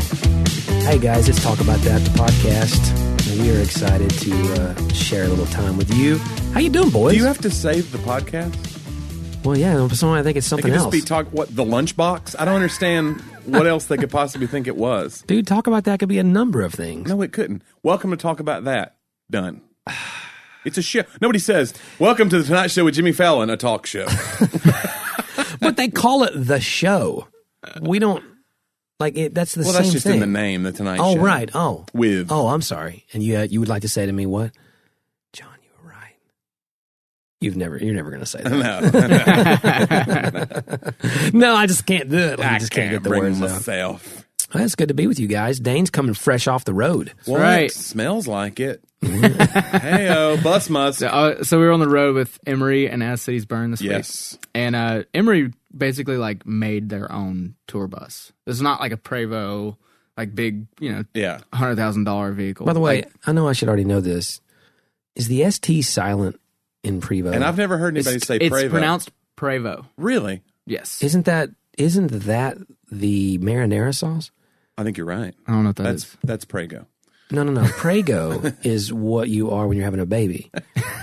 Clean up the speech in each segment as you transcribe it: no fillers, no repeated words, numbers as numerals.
Hey guys, let's talk about that, the podcast. We are excited to share a little time with you. How you doing, boys? Do you have to save the podcast? Well, yeah, I think it's something It could else. just be the lunchbox? I don't understand what else they could possibly think it was. Dude, talk about that could be a number of things. No, it couldn't. Welcome to Talk About That. Done. It's a show. Nobody says, welcome to the Tonight Show with Jimmy Fallon, a talk show. But they call it the show. We don't... Like that's the same thing. Well, that's just in the name, the Tonight Show. Oh, right. Oh, with. Oh, I'm sorry. And you would like to say to me what? John, you were right. You're never going to say that. No, no, I just can't do it. Like, I just can't get the bring words myself out. Well, it's good to be with you guys. Dane's coming fresh off the road. Well, right. It smells like it. Hey-o, bus must. So we were on the road with Emery and As Cities Burn this week. And Emery basically like made their own tour bus. It's not like a Prevost, like big, $100,000 vehicle. By the way, I know I should already know this. Is the ST silent in Prevost? And I've never heard anybody say Prevost. It's pronounced Prevost. Really? Yes. Isn't that the marinara sauce? I think you're right. I don't know what that is. That's Prego. No. Prego is what you are when you're having a baby.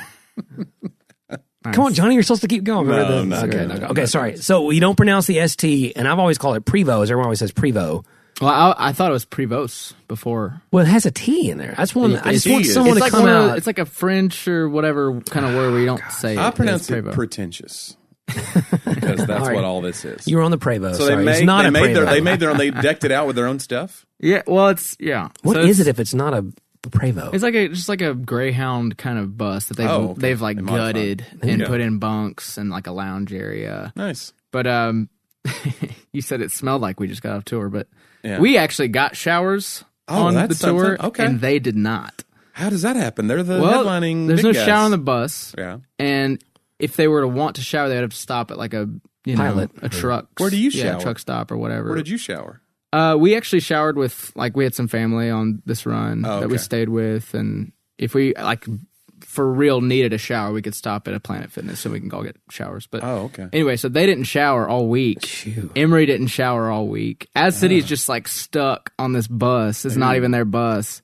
Nice. Come on, Johnny, you're supposed to keep going. No. Okay, sorry. So you don't pronounce the ST, and I've always called it Prevost. Everyone always says Prevost. Well, I thought it was Prevost before. Well, it has a T in there. I just want someone to like come out. It's like a French or whatever kind of word where you don't say it. I pronounce it Prevost. pretentious. Because that's what all this is. You were on the Prevost. So sorry. they It's not a Prevost. they made their own. They decked it out with their own stuff. Yeah, well, it's What is it if it's not a Prevost? It's like just like a Greyhound kind of bus that they've like gutted and put in bunks and like a lounge area. Nice. But you said it smelled like we just got off tour, but we actually got showers on the tour, and they did not. How does that happen? They're the headlining. There's big no guys. shower on the bus. Yeah, and if they were to want to shower, they'd have to stop at like a pilot, a truck. Where do you shower? Yeah, a truck stop or whatever. Where did you shower? We actually showered with, we had some family on this run that we stayed with, and if we, for real needed a shower, we could stop at a Planet Fitness so we can go get showers. But anyway, so they didn't shower all week. Phew. Emery didn't shower all week. As City is just, stuck on this bus. It's not even their bus.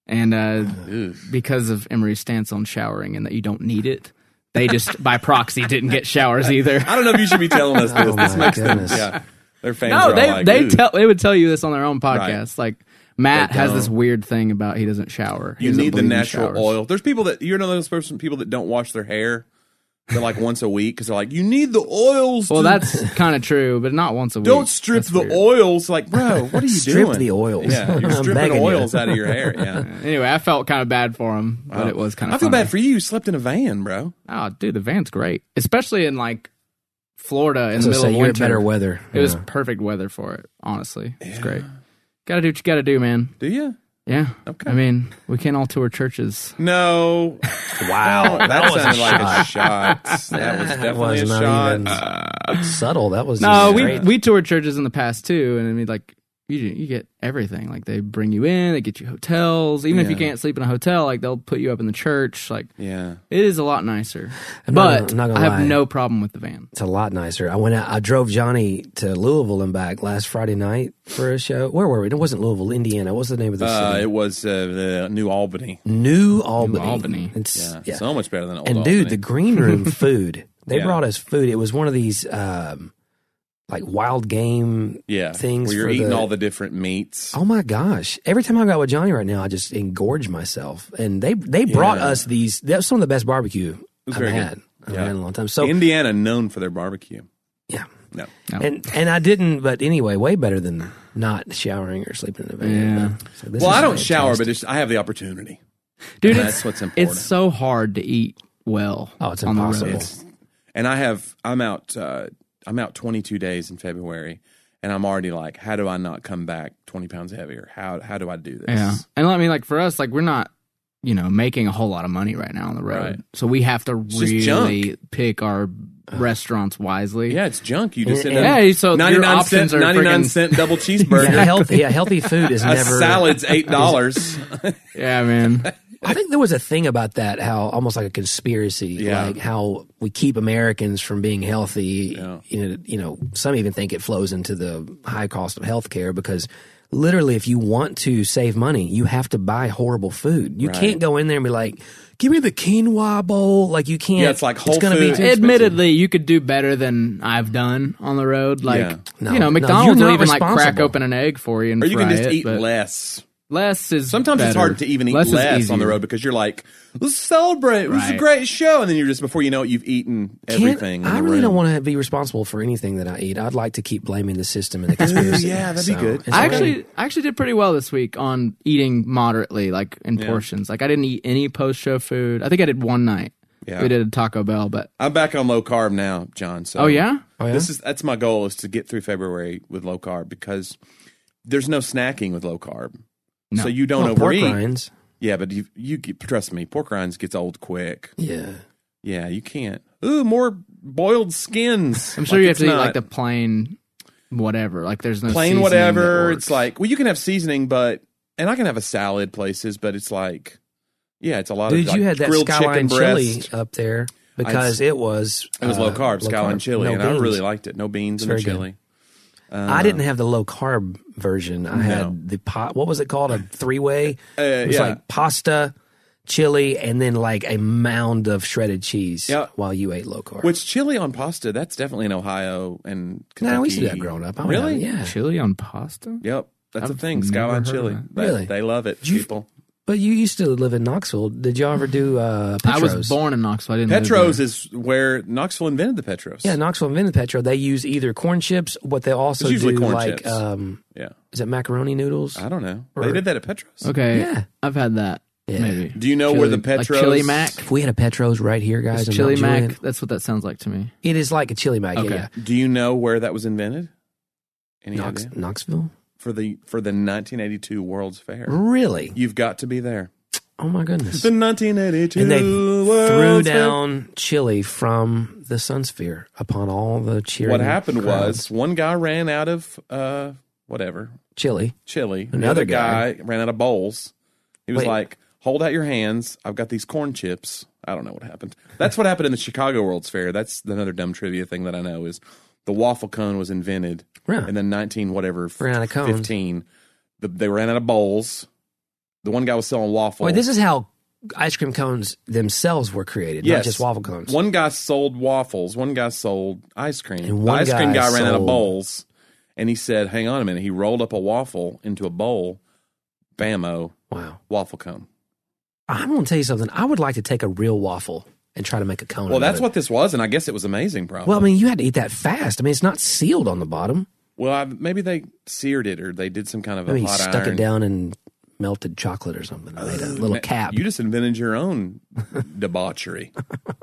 And because of Emery's stance on showering and that you don't need it, they just, by proxy, didn't get showers either. I don't know if you should be telling us this. Oh, This my makes goodness. them, their fans No, are all they would tell you this on their own podcast. Right. Like Matt They has don't. this weird thing about he doesn't shower. He You doesn't need the believe in natural showers. oil. There's people that people that don't wash their hair. They're once a week because they're like, you need the oils. Well, that's kind of true, but not once a week. Don't strip That's the weird. oils. Bro, what are you doing? Strip the oils. Yeah, you're I'm stripping begging you. oils out of your hair. Yeah. Anyway, I felt kind of bad for him, but it was kind of. I feel funny. bad for you. You slept in a van, bro. Oh, dude, the van's great, especially in Florida in the So middle say of you're winter. better weather. It was Yeah. perfect weather for it. Honestly, it's great. Got to do what you got to do, man. Do you? Yeah. Okay. I mean, we can't all tour churches. No. Wow, That was sounded a like shot. a shot. That was definitely a not shot. even subtle. That was No, just we toured churches in the past too, and I mean, you get everything. They bring you in, they get you hotels. Even if you can't sleep in a hotel, they'll put you up in the church. Yeah. It is a lot nicer. I'm But not gonna I have lie. no problem with the van. It's a lot nicer. I drove Johnny to Louisville and back last Friday night for a show. Where were we? It wasn't Louisville, Indiana. What's the name of the city? It was the New Albany. New Albany. Albany. It's, Yeah. So much better than old And Albany. dude, the green room food. They Yeah. brought us food. It was one of these wild game things where you're for eating the- all the different meats. Oh my gosh. Every time I go out with Johnny right now, I just engorge myself. And they brought us these. That was some of the best barbecue I've very had. good. I've had in a long time. So Indiana known for their barbecue. yeah. No. And I didn't, but anyway, way better than not showering or sleeping in a van. Yeah. So this Well, is I don't shower, fantastic. but I have the opportunity. Dude, That's what's important. It's so hard to eat well. Oh, it's on the impossible. road. And I'm out 22 days in February, and I'm already like, how do I not come back 20 pounds heavier? How do I do this? Yeah. And I mean, for us, we're not, making a whole lot of money right now on the road. Right. So we have to just really pick our restaurants wisely. Yeah, it's junk. You just sit Yeah, down. so your 99 options cent, are 99 freaking- cent double cheeseburger. Healthy food is A never. salad's $8. Yeah, man. I think there was a thing about that, how almost like a conspiracy, like how we keep Americans from being healthy. Yeah. Some even think it flows into the high cost of healthcare because literally, if you want to save money, you have to buy horrible food. You Right. can't go in there and be like, give me the quinoa bowl. Like, you can't. Yeah, it's like Whole gonna be Foods. too expensive. Admittedly, you could do better than I've done on the road. Like, Yeah. No, you know, no, McDonald's you're will not even like crack responsible. open an egg for you and Or you fry can just it, eat but less. less is Sometimes it's better. hard to even eat Less less, is on the easier. road because you're like, let's celebrate. It was a Right. great show. And then you're just, before you know it, you've eaten everything. I really don't want to be responsible for anything that I eat. I'd like to keep blaming the system and the conspiracy. yeah, that'd be good. it's I okay. actually did pretty well this week on eating moderately, like in portions. Like I didn't eat any post show food. I think I did one night. Yeah. We did a Taco Bell, but I'm back on low carb now, John. So oh yeah, that's my goal, is to get through February with low carb, because there's no snacking with low carb. No. So you don't Well, pork overeat. rinds. Yeah, but you get, trust me, pork rinds gets old quick. Yeah. Yeah, you can't. Ooh, more boiled skins. I'm sure Like, you have it's to eat not like the plain whatever. Like there's no plain seasoning whatever. that works. It's like, well, you can have seasoning, but and I can have a salad places, but it's like, yeah, it's a lot Dude, of like you had that grilled Skyline chicken chili breast. up there because it was Low carb Skyline chili, no and I beans. really liked it. No beans in the very good. chili. I didn't have the low carb version. I had the pot. What was it called? A 3-way. It was yeah. like pasta, chili, and then like a mound of shredded cheese. Yeah. While you ate low carb. Which chili on pasta? That's definitely in Ohio and Kentucky. No, we used to do that growing up. I would Really? have- yeah. chili on pasta. Yep, that's a I've thing. never Skyline heard chili. of that. Really? They love it. you- People. But you used to live in Knoxville. Did y'all ever do Petros? I was born in Knoxville. I didn't. live Petros there. is where Knoxville invented the Petros. Yeah, Knoxville invented Petro. They use either corn chips, but they also It's usually do corn like chips. Yeah. is it macaroni noodles? I don't know. They did that at Petros. Okay. Yeah. I've had that. Yeah. Maybe. Do you know where the Petros? Like chili mac? If we had a Petros right here, guys, in Chili Mount mac. Juliet, That's what that sounds like to me. it is like a chili mac. Okay. Yeah, Do you know where that was invented? Any yeah. idea? Knoxville. For the 1982 World's Fair. Really? You've got to be there. Oh my goodness! The 1982 And they World's threw Fair. down chili from the Sun Sphere upon all the cheering. What happened crowds. was one guy ran out of whatever chili. chili. The Another other guy ran out of bowls. He was Wait. like, "Hold out your hands. I've got these corn chips." I don't know what happened. That's what happened in the Chicago World's Fair. That's another dumb trivia thing that I know is the waffle cone was invented Yeah. in the 19 whatever Ran out of cones. 15. They ran out of bowls. The one guy was selling waffles. Wait, this is how ice cream cones themselves were created, not Yes. just waffle cones. One guy sold waffles. One guy sold ice cream. And The one ice cream guy guy ran out of sold- bowls, and he said, "Hang on a minute." He rolled up a waffle into a bowl. Bammo, Wow. waffle cone. I'm going to tell you something. I would like to take a real waffle and try to make a cone. Well, out that's of it. what this was, and I guess it was amazing. Probably. Well, I mean, you had to eat that fast. I mean, it's not sealed on the bottom. Well, maybe they seared it, or they did some kind of Maybe a you hot stuck iron. it down in melted chocolate or something. I made a little cap. You just invented your own debauchery.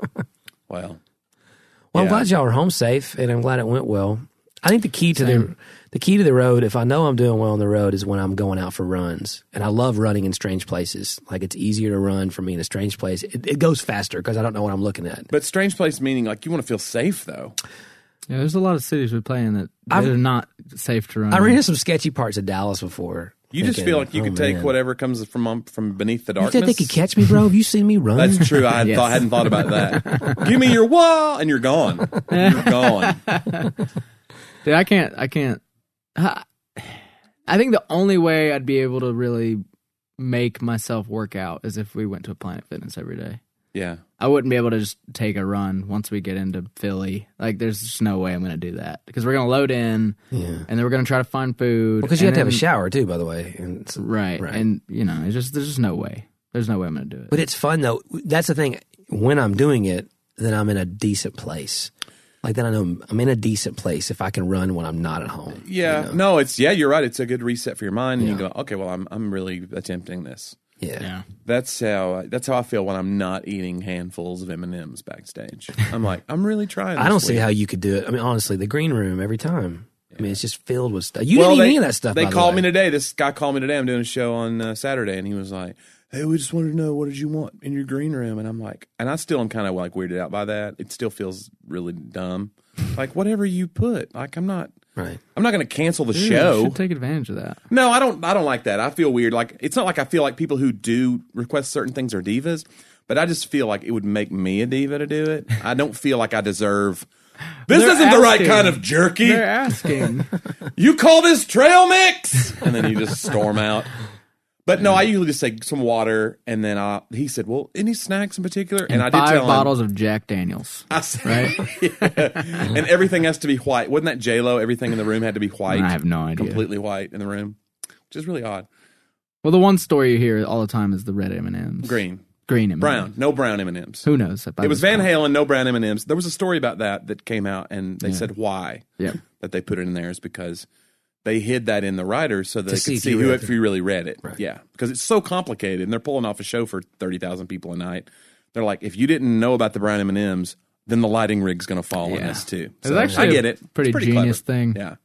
Well, Well, I'm yeah. glad y'all are home safe, and I'm glad it went well. I think the key to the road, if I know I'm doing well on the road, is when I'm going out for runs. And I love running in strange places. Like, it's easier to run for me in a strange place. It goes faster because I don't know what I'm looking at. But strange place meaning like you want to feel safe, though. Yeah, there's a lot of cities we play in that they're not safe to run. I ran into some sketchy parts of Dallas before. You just thinking, feel like you oh, could take man. whatever comes from beneath the You darkness. think they could catch me, bro? Have you seen me run? That's true. I Yes. hadn't thought about that. Give me your wall, and you're gone. You're gone. Dude, I can't. I think the only way I'd be able to really make myself work out is if we went to a Planet Fitness every day. Yeah. I wouldn't be able to just take a run once we get into Philly. Like, there's just no way I'm going to do that because we're going to load in, and then we're going to try to find food. Because you have and to have a then- shower too, by the way. And it's- right? Right. And it's just there's just no way. There's no way I'm going to do it. But it's fun though. That's the thing. When I'm doing it, then I'm in a decent place. Like, then I know I'm in a decent place if I can run when I'm not at home. Yeah. you know? No, you're right. It's a good reset for your mind, and you Yeah. go, okay, well, I'm really attempting this. Yeah. That's how I feel when I'm not eating handfuls of M&Ms backstage. I'm like, I'm really trying. I don't this see week. how you could do it. I mean, honestly, the green room every time. I mean, it's just filled with stuff. You Well, didn't eat they, any of that stuff. They by the called way. me today. This guy called me today. I'm doing a show on Saturday, and he was like, "Hey, we just wanted to know, what did you want in your green room?" And I'm like, and I still am kind of like weirded out by that. It still feels really dumb. Like, whatever you put. Like, I'm not Right. going to cancel the Dude, you show. should take advantage of that. No, I don't like that. I feel weird. Like, it's not like I feel like people who do request certain things are divas, but I just feel like it would make me a diva to do it. I don't feel like I deserve This They're isn't the right asking. kind of jerky. They're asking. You call this trail mix? And then you just storm out. But no, I usually just say some water, and then he said, "Well, any snacks in particular?" And I did 5 tell him, bottles of Jack Daniels. I said, Right? yeah. And everything has to be white. Wasn't that J-Lo? Everything in the room had to be white. I have no idea. Completely white in the room, which is really odd. Well, the one story you hear all the time is the red M&Ms. Green, Green M&Ms. brown, no brown M&Ms. Who knows? It was Van Halen, no brown M&Ms. There was a story about that came out, and they said why Yeah. that they put it in there is because they hid that in the writers so that they see could if see you who read if you really read it. Right. Yeah, because it's so complicated, and they're pulling off a show for 30,000 people a night. They're like, if you didn't know about the brown M&Ms, then the lighting rig's going to fall on Yeah. this too. It's So actually I get it. pretty It's genius clever. thing. Yeah.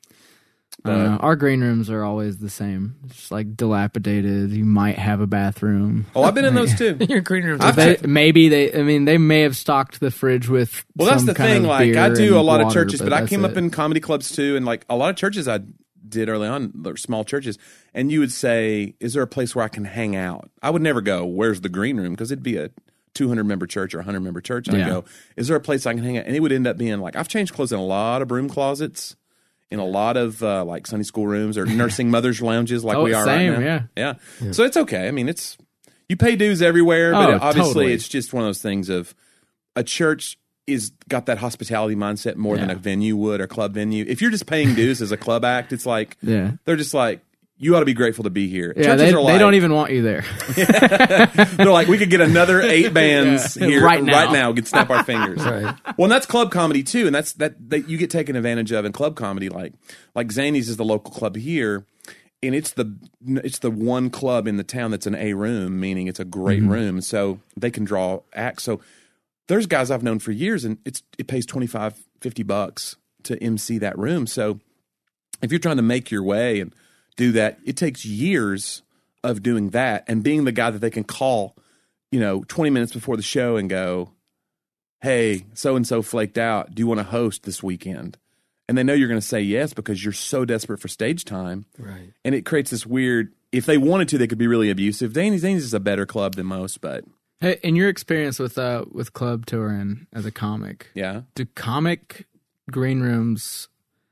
Our green rooms are always the same. Just like dilapidated. You might have a bathroom. Oh, I've been in those too. Your green room's I've They may have stocked the fridge with. Well, that's some the kind thing. of Like, I beer do a and lot of water, churches, but I that's came it. up in comedy clubs too, and like a lot of churches I did early on, they're small churches, and you would say, "Is there a place where I can hang out?" I would never go, "Where's the green room?" Because it'd be a 200-member church or 100-member church. And Yeah. I go, "Is there a place I can hang out?" And it would end up being like I've changed clothes in a lot of broom closets, in a lot of like Sunday school rooms or nursing mothers lounges, like Oh, we are same, right now. Yeah. So it's okay. I mean, it's you pay dues everywhere, but Oh, obviously totally. it's just one of those things of a church is got that hospitality mindset more than Yeah. a venue would or club venue. If you're just paying dues as a club act, it's like Yeah. they're just like you ought to be grateful to be here. Yeah, Churches they, are like, they don't even want you there. they're like we could get another 8 bands Yeah. here Right now. We could snap our fingers. Right. Well, and that's club comedy too, and that's that you get taken advantage of in club comedy. Like Zany's is the local club here, and it's the one club in the town that's an A room, meaning it's a great room, so they can draw acts. So there's guys I've known for years, and it pays $25-$50 to MC that room. So if you're trying to make your way and do that, it takes years of doing that and being the guy that they can call, 20 minutes before the show and go, "Hey, so-and-so flaked out. Do you want to host this weekend?" And they know you're going to say yes because you're so desperate for stage time. Right. And it creates this weird, if they wanted to, they could be really abusive. Zany's is a better club than most, but Hey, in your experience with club touring as a comic, yeah. do comic green rooms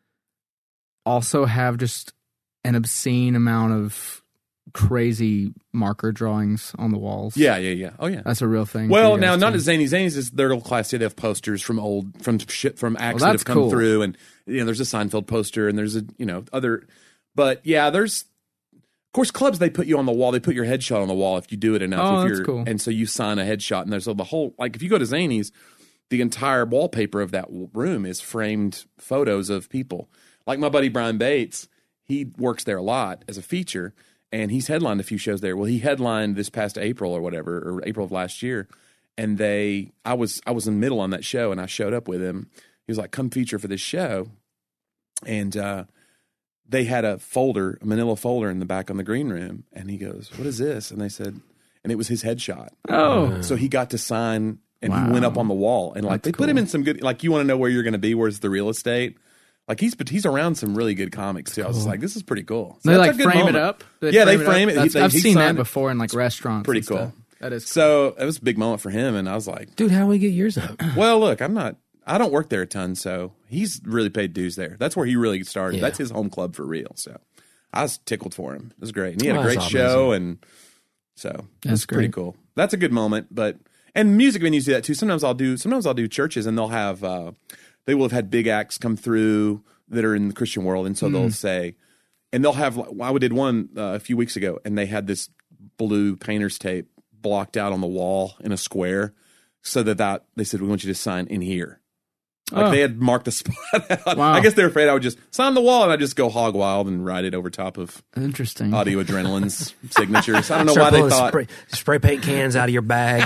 also have just an obscene amount of crazy marker drawings on the walls? Yeah. Oh, yeah. That's a real thing. for Well, you now guys, not too. at Zany's is their little class. They have posters from acts that that's have come cool. through, and there's a Seinfeld poster, and there's other. But yeah, there's of course clubs they put you on the wall. They put your headshot on the wall if you do it enough. Oh, if that's you're, cool. And so you sign a headshot, and there's the whole if you go to Zany's, the entire wallpaper of that room is framed photos of people. Like my buddy Brian Bates, he works there a lot as a feature. And he's headlined a few shows there. Well, he headlined this past April or whatever, or April of last year. And I was in the middle on that show, and I showed up with him. He was like, "Come feature for this show." And they had a manila folder in the back on the green room. And he goes, "What is this?" And they said, and it was his headshot. Oh, So he got to sign, and Wow. he went up on the wall. And That's they put him in some good, you want to know where you're going to be, where's the real estate? He's around some really good comics too. I was just like, this is pretty cool. So they that's a good frame moment. it up. Yeah, they frame it. That's- He I've seen that signed it. before in restaurants. Pretty and cool. stuff. That is So it was a big moment for him, and I was like, Dude, how do we get yours up? well, look, I don't work there a ton, so he's really paid dues there. That's where he really started. Yeah. That's his home club for real. So I was tickled for him. It was great. And he had Well, a great that's show, and so it was That's pretty great. cool. That's a good moment. And music venues do that too. Sometimes I'll do churches, and they'll have they will have had big acts come through that are in the Christian world, and so they'll say, and they'll have. I did one a few weeks ago, and they had this blue painter's tape blocked out on the wall in a square, so that they said, "We want you to sign in here." Oh. They had marked the spot out. Wow. I guess they're afraid I would just sign the wall, and I'd just go hog wild and write it over top of interesting. Audio Adrenaline's signatures. I don't know Start why they pulling thought. spray paint cans out of your bag.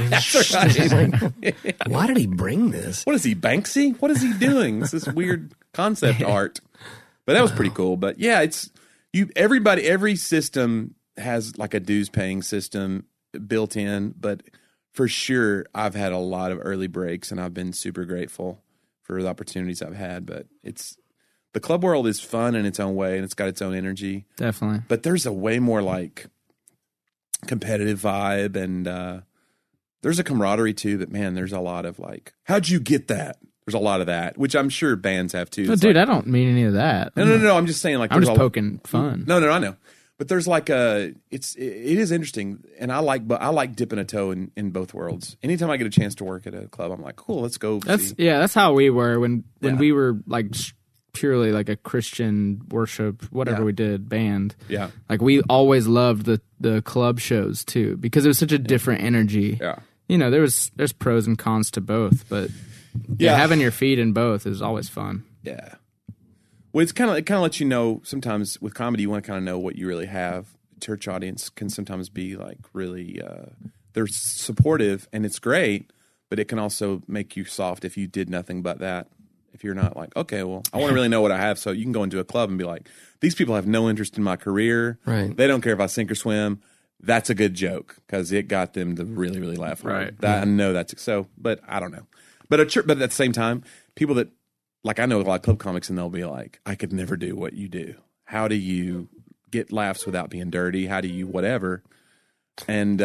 Why did he bring this? What is he, Banksy? What is he doing? It's this weird concept art. But that was pretty cool. But yeah, it's every system has like a dues paying system built in, but for sure I've had a lot of early breaks, and I've been super grateful for the opportunities I've had. But the club world is fun in its own way, and it's got its own energy. Definitely. But there's a way more like competitive vibe, and there's a camaraderie too. But man, there's a lot of like, how'd you get that? There's a lot of that, which I'm sure bands have too. But dude, I don't mean any of that. No. I'm just saying, like, I'm there's just poking fun. No, I know. But there's like it is interesting, and I like dipping a toe in both worlds. Anytime I get a chance to work at a club, I'm like, cool, let's go. That's how we were when we were like purely like a Christian worship, whatever we did, band. Yeah. Like we always loved the club shows too, because it was such a different energy. Yeah. You know, there's pros and cons to both, but having your feet in both is always fun. Yeah. Well, it kind of lets you know, sometimes with comedy, you want to kind of know what you really have. Church audience can sometimes be like really, they're supportive and it's great, but it can also make you soft if you did nothing but that. If you're not like, okay, well, I want to really know what I have. So you can go into a club and be like, these people have no interest in my career. Right. They don't care if I sink or swim. That's a good joke because it got them to really, really laugh. Right. I know that's so, but I don't know. But at the same time, people that, like, I know a lot of club comics and they'll be like, I could never do what you do. How do you get laughs without being dirty? How do you whatever? And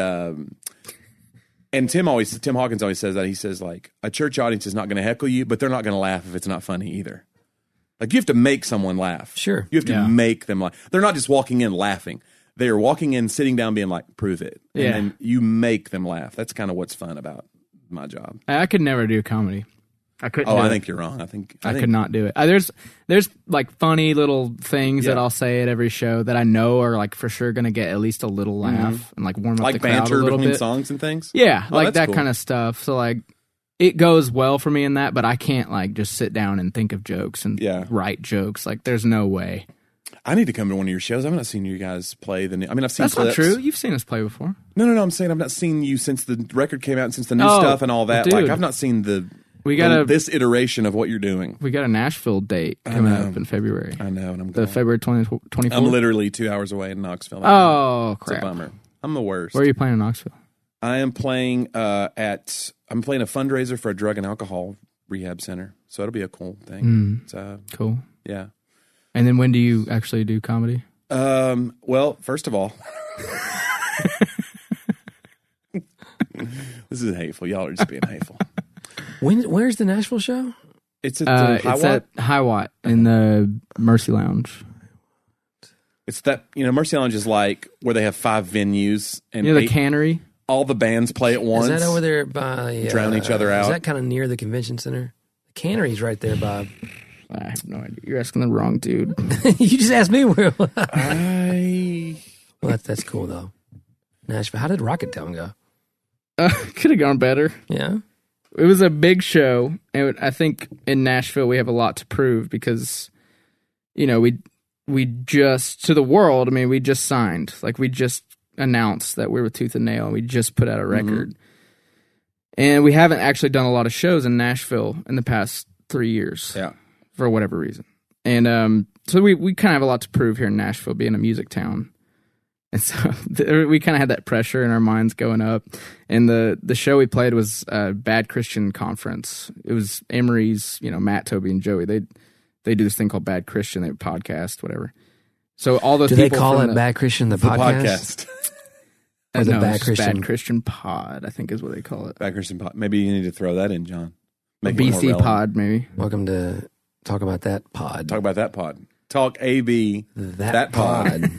Tim Hawkins always says that. He says, like, a church audience is not going to heckle you, but they're not going to laugh if it's not funny either. Like, you have to make someone laugh. Sure. You have to make them laugh. They're not just walking in laughing. They are walking in, sitting down, being like, prove it. And then you make them laugh. That's kind of what's fun about my job. I could never do comedy. I couldn't. I think you're wrong. I could not do it. There's like funny little things that I'll say at every show that I know are like for sure going to get at least a little laugh and like warm up the crowd a little bit. Like banter between songs and things? Yeah, like that cool. Kind of stuff. So like it goes well for me in that, but I can't like just sit down and think of jokes and write jokes. Like there's no way. I need to come to one of your shows. I've not seen you guys play I've seen That's clips. Not true. You've seen us play before. No. I'm saying I've not seen you since the record came out and since the new stuff and all that. Dude. Like I've not seen this iteration of what you're doing. We got a Nashville date coming up in February. I know, and I'm going. The February 24th. I'm literally 2 hours away in Knoxville. Oh, crap. It's a bummer. I'm the worst. Where are you playing in Knoxville? I am playing I'm playing a fundraiser for a drug and alcohol rehab center. So it'll be a cool thing. Cool. Yeah. And then when do you actually do comedy? Well, first of all, this is hateful. Y'all are just being hateful. Where's the Nashville show? It's at High Watt in the Mercy Lounge. It's that, Mercy Lounge is like where they have 5 venues and the Cannery. All the bands play at once. Is that over there by drown each other out? Is that kind of near the convention center? The Cannery's right there by. I have no idea. You're asking the wrong dude. You just asked me where. Well, Well, that's cool though. Nashville. How did Rocketown go? Could have gone better. Yeah. It was a big show, and I think in Nashville we have a lot to prove because, we just to the world. I mean, we just signed. Like we just announced that we were Tooth and Nail, and we just put out a record. And we haven't actually done a lot of shows in Nashville in the past 3 years. Yeah. For whatever reason. And so we kind of have a lot to prove here in Nashville, being a music town. And so we kind of had that pressure in our minds going up. And the show we played was a Bad Christian Conference. It was Emery's, Matt, Toby, and Joey. They do this thing called Bad Christian. They podcast, whatever. So all those people. Do they call it Bad Christian the podcast? No, Bad Christian Pod, I think is what they call it. Bad Christian Pod. Maybe you need to throw that in, John. Make BC Pod, maybe. Welcome to Talk About That Pod. Talk about that pod. Talk AB that pod.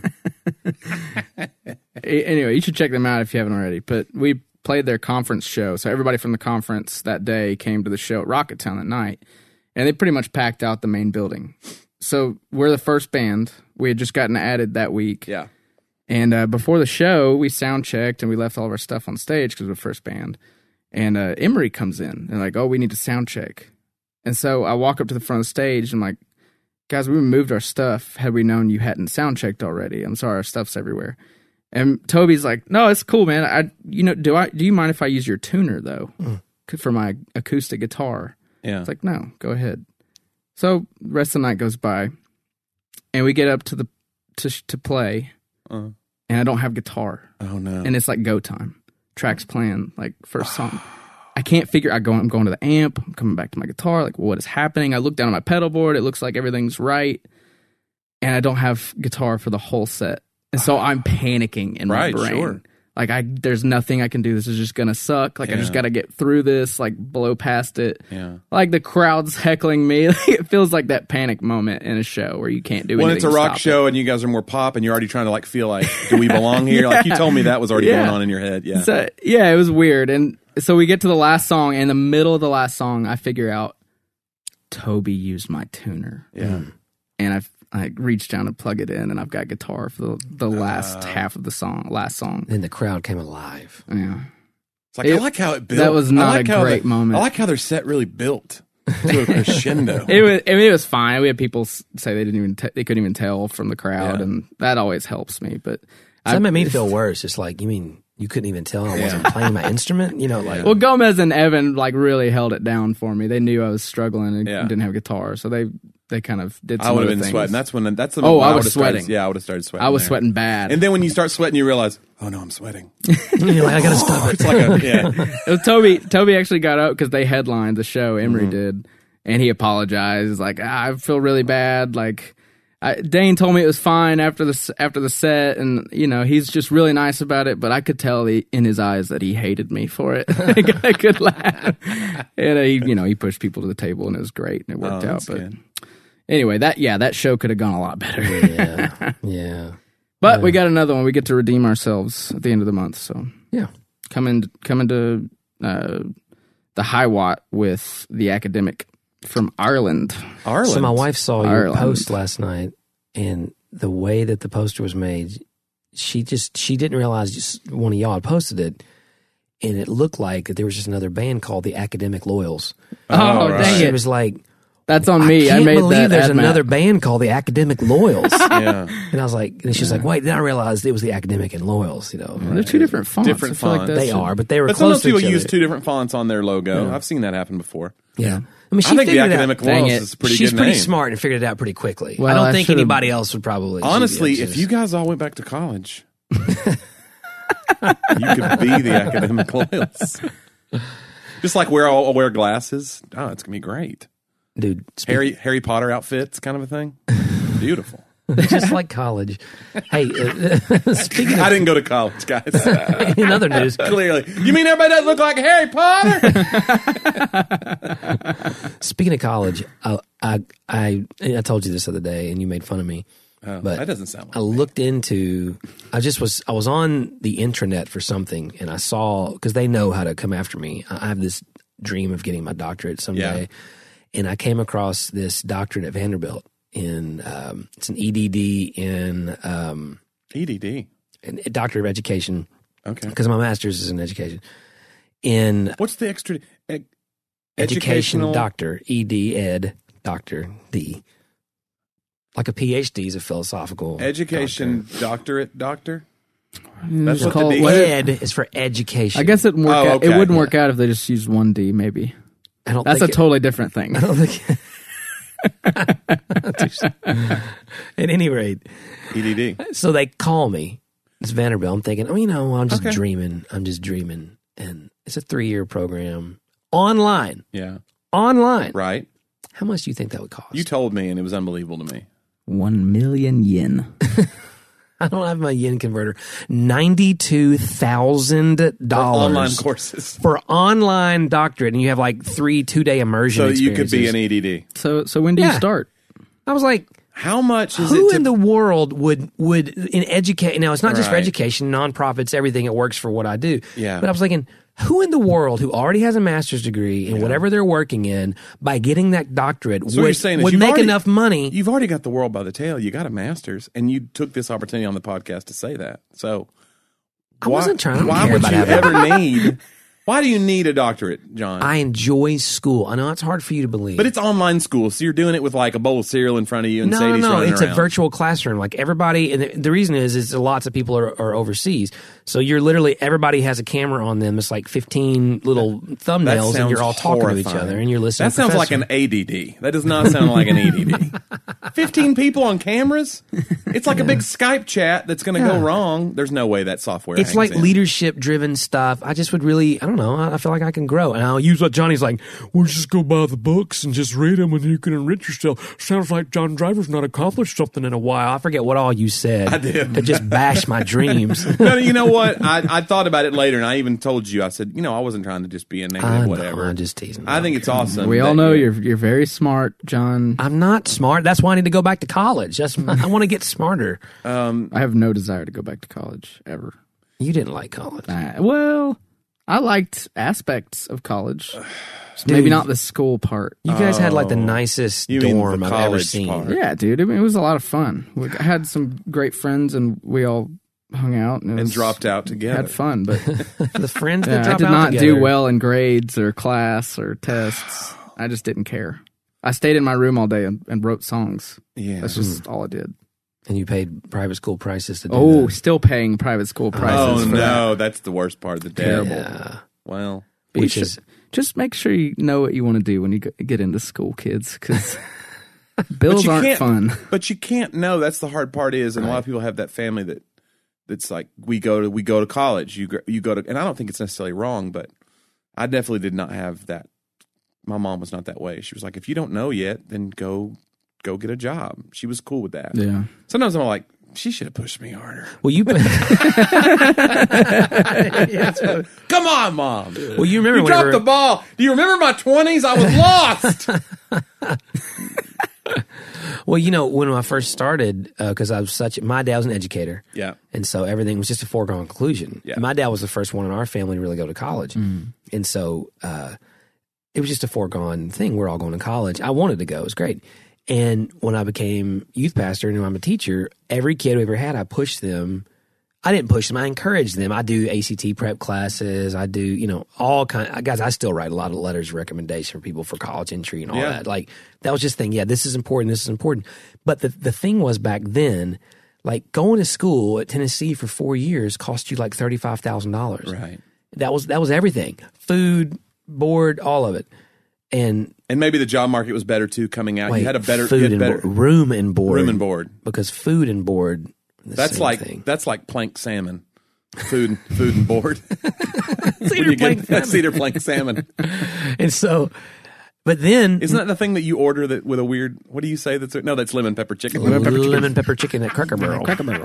Anyway, you should check them out if you haven't already. But we played their conference show. So everybody from the conference that day came to the show at Rocketown that night. And they pretty much packed out the main building. So we're the first band. We had just gotten added that week. Yeah. And before the show, we sound checked and we left all of our stuff on stage because we're the first band. And Emery comes in and like, we need to sound check. And so I walk up to the front of the stage and I'm like, guys, we moved our stuff. Had we known you hadn't sound checked already, I'm sorry, our stuff's everywhere. And Toby's like, no, it's cool, man. Do you mind if I use your tuner though for my acoustic guitar? Yeah. It's like, no, go ahead. So the rest of the night goes by, and we get up to play, and I don't have guitar. Oh no! And it's like go time. Track's playing like first song. I can't figure. I'm going to the amp. I'm coming back to my guitar. Like, what is happening? I look down at my pedal board. It looks like everything's right, and I don't have guitar for the whole set. And so I'm panicking in my brain. Sure. there's nothing I can do. This is just gonna suck. Like I just got to get through this. Like blow past it. Yeah. Like the crowd's heckling me. It feels like that panic moment in a show where you can't do anything. When it's a rock show and you guys are more pop and you're already trying to like feel like, do we belong here? Like you told me that was already going on in your head. Yeah. So, yeah, it was weird. And so we get to the last song, and in the middle of the last song, I figure out Toby used my tuner. Yeah. And I reached down to plug it in, and I've got guitar for the last half of the last song. Then the crowd came alive. Yeah. It's like, I like how it built. That was not like a great moment. I like how their set really built to a crescendo. It was fine. We had people say they couldn't even tell from the crowd, and that always helps me. But that made me feel worse. It's like, you mean you couldn't even tell I wasn't playing my instrument? You know, like. Well, Gomez and Evan like really held it down for me. They knew I was struggling and didn't have a guitar, so they kind of did. I would have been sweating. That's the. I was sweating. I would have started sweating. I was sweating bad. And then when you start sweating, you realize, oh no, I'm sweating. You're like, I gotta stop it. It's like It was Toby actually got up because they headlined the show. Emery did, and he apologized. Like, I feel really bad. Like, Dane told me it was fine after the set, and you know he's just really nice about it. But I could tell in his eyes that he hated me for it. I got a good laugh, and he pushed people to the table, and it was great, and it worked out. But good. Anyway, that show could have gone a lot better. Yeah. But we got another one. We get to redeem ourselves at the end of the month. So yeah, come into the High Watt with the Academic from Ireland. So my wife saw your Ireland. post last night, and the way that the poster was made, she didn't realize just one of y'all had posted it, and it looked like that there was just another band called the Academic Loyals. Oh, dang She it. was like, That's on me. I made believe that there's ad map. another band called the Academic Loyals. Yeah. And I was like, and she's like, wait, then I realized it was the Academic and Loyals, you know. They're two different fonts. Different I feel like fonts. that's They are, but they were But close sometimes to people each other. use two different fonts on their logo. I've seen that happen before. Yeah. I mean, she I think the figured it out. Academic Dang Loyals it. is a pretty She's good pretty name. smart and figured it out pretty quickly. Well, I don't I think should've- anybody else would probably. Honestly, she'd be if you guys all went back to college, you could be the Academic Loyals. Just like I'll wear glasses. Oh, it's gonna be great. dude, Harry Potter outfits, kind of a thing. Beautiful. just like college. Hey, speaking I of didn't go to college, guys. in other news, Clearly, you mean everybody doesn't look like Harry Potter? speaking of college, I told you this the other day, and you made fun of me. But that doesn't sound like I looked into. I was on the intranet for something, and I saw, because they know how to come after me. I have this dream of getting my doctorate someday, and I came across this doctorate at Vanderbilt in it's an EDD in EDD. a doctorate of education. Okay. Because my master's is in education. In What's the extra education educational doctor, ED, doctor, D. Like a PhD is a philosophical education doctorate doctor? That's what called, the D what- Ed is for education. I guess it wouldn't work out. okay. It wouldn't work out if they just used one D. Maybe I don't that's a think totally different thing. I don't think. At any rate, EDD. so they call me. It's Vanderbilt. I'm thinking, I'm just Okay. dreaming. I'm just dreaming. And it's a 3-year program. Online. Yeah. Right. Right. How much do you think that would cost? You told me, and it was unbelievable to me. 1 million yen. I don't have my yen converter. $92,000 Online courses. for online doctorate, and you have like 3 2-day immersion. So you could be experiences. an EDD. So when do you Yeah. start? I was like, How much is who it in to the world would in educate? Now it's not just for Right. education, nonprofits, everything. It works for what I do. Yeah. But I was thinking, who in the world who already has a master's degree in whatever they're working in, by getting that doctorate, So what you're would, saying is would you've make already- enough money? You've already got the world by the tail. You got a master's, and you took this opportunity on the podcast to say that. So I wasn't trying to Why care would about you having- ever need? Why do you need a doctorate, John? I enjoy school. I know it's hard for you to believe. But it's online school, so you're doing it with like a bowl of cereal in front of you and Sadie's No. running It's around. a virtual classroom. Like everybody, and the reason is lots of people are overseas. So you're literally, everybody has a camera on them. It's like 15 little thumbnails, and you're all talking to each horrifying. other, and you're listening. That sounds like an ADD. That does not sound like an ADD. 15 people on cameras? It's like a big Skype chat that's going to go wrong. There's no way that software It's hangs like in. leadership driven stuff. I just would really, I don't know. I feel like I can grow. And I'll use what Johnny's like, well, just go buy the books and just read them and you can enrich yourself. Sounds like John Driver's not accomplished something in a while. I forget what all you said. I did. To just bash my dreams. No, you know what? I thought about it later, and I even told you. I said, I wasn't trying to just be a negative, whatever. I'm just teasing. I think it's awesome. We all know you're very smart, John. I'm not smart. That's why I need to go back to college. I want to get smarter. I have no desire to go back to college ever. You didn't like college. Well, I liked aspects of college. Maybe not the school part. You guys had like the nicest You mean dorm the I've ever college seen. part. Yeah, dude. I mean, it was a lot of fun. I had some great friends, and we all hung out and dropped out together. Had fun, but The friends that yeah, I drop did out not together. do well in grades or class or tests. I just didn't care. I stayed in my room all day and wrote songs. Yeah. That's just all I did. And you paid private school prices to do Oh, that. still paying private school prices. Oh for that. no, that's the worst part of the day. Terrible. Yeah. Well, Which is Just make sure you know what you want to do when you get into school, kids, because bills you aren't can't- fun. but you can't know. That's the hard part is, and a lot of people have that family that's like we go to college. You go to, and I don't think it's necessarily wrong, but I definitely did not have that. My mom was not that way. She was like, if you don't know yet, then go get a job. She was cool with that. Yeah. Sometimes I'm like, she should have pushed me harder. well, you've been. Come on, Mom. Well, you remember You dropped the ball. Do you remember my 20s? I was lost. Well, when I first started, because I was my dad was an educator. Yeah. And so everything was just a foregone conclusion. Yeah. My dad was the first one in our family to really go to college. And so it was just a foregone thing. We're all going to college. I wanted to go. It was great. And when I became youth pastor and I'm a teacher, every kid we ever had, I pushed them. I didn't push them. I encouraged them. I do ACT prep classes. I do, all kind. Guys, I still write a lot of letters of recommendation for people for college entry and all Yeah. that. Like that was just the thing. Yeah, this is important. This is important. But the thing was back then, like going to school at Tennessee for 4 years cost you like $35,000. Right. That was everything. Food, board, all of it. And maybe the job market was better too coming out. You had a better food and better board, room and board. room and board. Because food and board. are the That's same like thing. that's like plank salmon. Food and board. Cedar plank salmon. Cedar plank salmon. And so, but then Isn't that the thing that you order that with a weird? What do you say? That's lemon pepper chicken. lemon pepper chicken at Cracker Barrel. Cracker Barrel.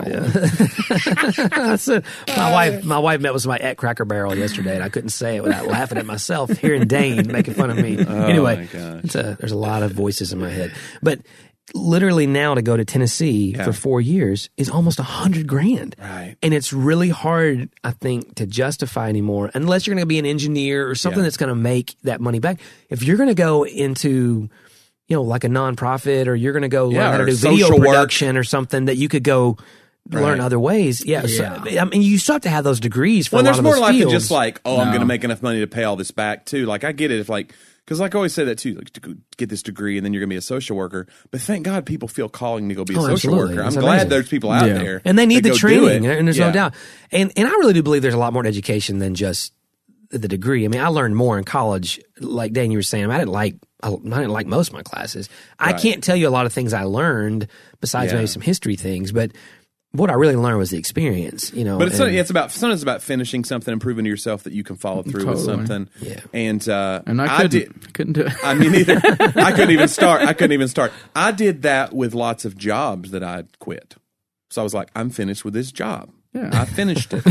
So my wife met with somebody at Cracker Barrel yesterday, and I couldn't say it without laughing at myself. Hearing Dane making fun of me. Anyway, my gosh. there's a lot of voices in my head, but literally now to go to Tennessee for 4 years is almost $100,000. Right. And it's really hard, I think, to justify anymore unless you're going to be an engineer or something that's going to make that money back. If you're going to go into, like a nonprofit, or you're going to go learn how to or do video social work. production or something that you could go learn other ways. Yeah. So, I mean, you still have to have those degrees for a lot there's of more those to life than fields. just like, I'm going to make enough money to pay all this back too. Like I get it if because I always say that too, like to go get this degree and then you're going to be a social worker. But thank God people feel calling to go be a social absolutely. worker. I'm It's glad amazing. there's people out there. And they need that the go do training, it. and there's Yeah. no doubt. And I really do believe there's a lot more to education than just the degree. I mean, I learned more in college. Like Dan, you were saying, I didn't like most of my classes. I can't tell you a lot of things I learned besides maybe some history things, but what I really learned was the experience. But it's about sometimes about finishing something and proving to yourself that you can follow through with Totally. something. Yeah. And I couldn't do it. I mean, either I couldn't even start. I did that with lots of jobs that I quit. So I was like, I'm finished with this job. Yeah. I finished it.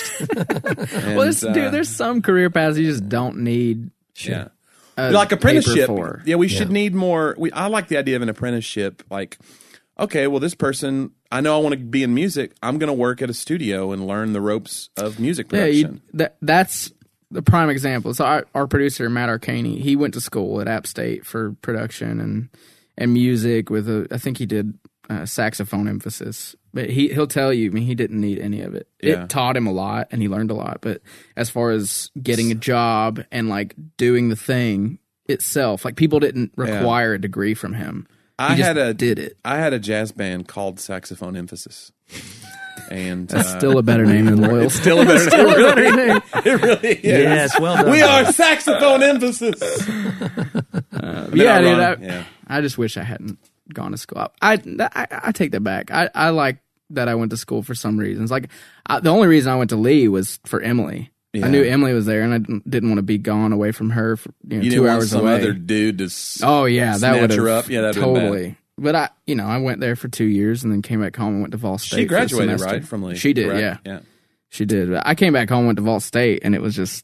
Well, there's some career paths you just don't need. Yeah. a Like apprenticeship. paper for. Yeah, we should need more. I like the idea of an apprenticeship. Like, okay, well, this person, I know I want to be in music. I'm going to work at a studio and learn the ropes of music production. That's the prime example. So our producer Matt Arcaney, he went to school at App State for production and music with I think he did saxophone emphasis. But he'll tell you, I mean, he didn't need any of it. Yeah. It taught him a lot, and he learned a lot. But as far as getting a job and like doing the thing itself, like people didn't require a degree from him. He did it. I had a jazz band called Saxophone Emphasis. And That's still a better name than Loyal. it's still a better name. It really is. Yes, well done. We are Saxophone Emphasis. Yeah, dude. Yeah. I just wish I hadn't gone to school. I take that back. I like that I went to school for some reasons. Like the only reason I went to Lee was for Emily. Yeah. I knew Emily was there, and I didn't want to be gone away from her for You 2 didn't want hours some away. other dude to Oh yeah, that snatch would her have up. Yeah, that'd been totally. But I went there for 2 years and then came back home and went to Vol State. She graduated, for a semester. right, from Lee? She did, correct? yeah, she did. But I came back home, went to Vol State, and it was just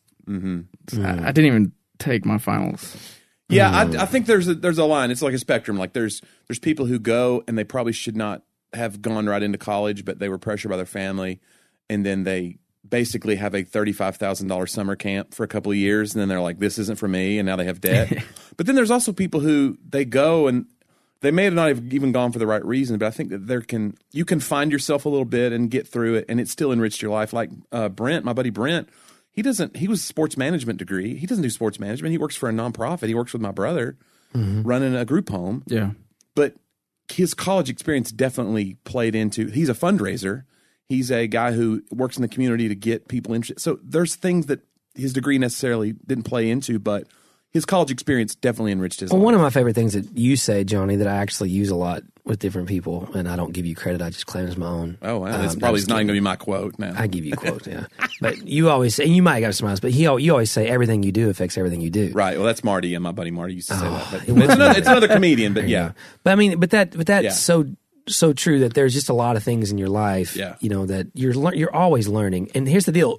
I didn't even take my finals. Yeah, I think there's a line. It's like a spectrum. Like there's people who go and they probably should not have gone right into college, but they were pressured by their family, and then they basically have a $35,000 summer camp for a couple of years, and then they're like, "This isn't for me," and now they have debt. But then there's also people who they go and they may have not have even gone for the right reason, but I think that you can find yourself a little bit and get through it, and it still enriched your life. Like Brent, my buddy Brent. He was a sports management degree. He doesn't do sports management. He works for a nonprofit. He works with my brother running a group home. Yeah. But his college experience definitely played into, he's a fundraiser. He's a guy who works in the community to get people interested. So there's things that his degree necessarily didn't play into, but his college experience definitely enriched his life. One of my favorite things that you say, Johnny, that I actually use a lot with different people, and I don't give you credit, I just claim it as my own. Oh, wow. That's probably not going to be my quote now. I give you quotes, yeah. But you always say, and you might have some else, but you always say everything you do affects everything you do. Right. Well, that's Marty, and my buddy Marty used to say that. But it it's another comedian, but yeah. But I mean, but that's Yeah. so true that there's just a lot of things in your life, Yeah. That you're always learning. And here's the deal: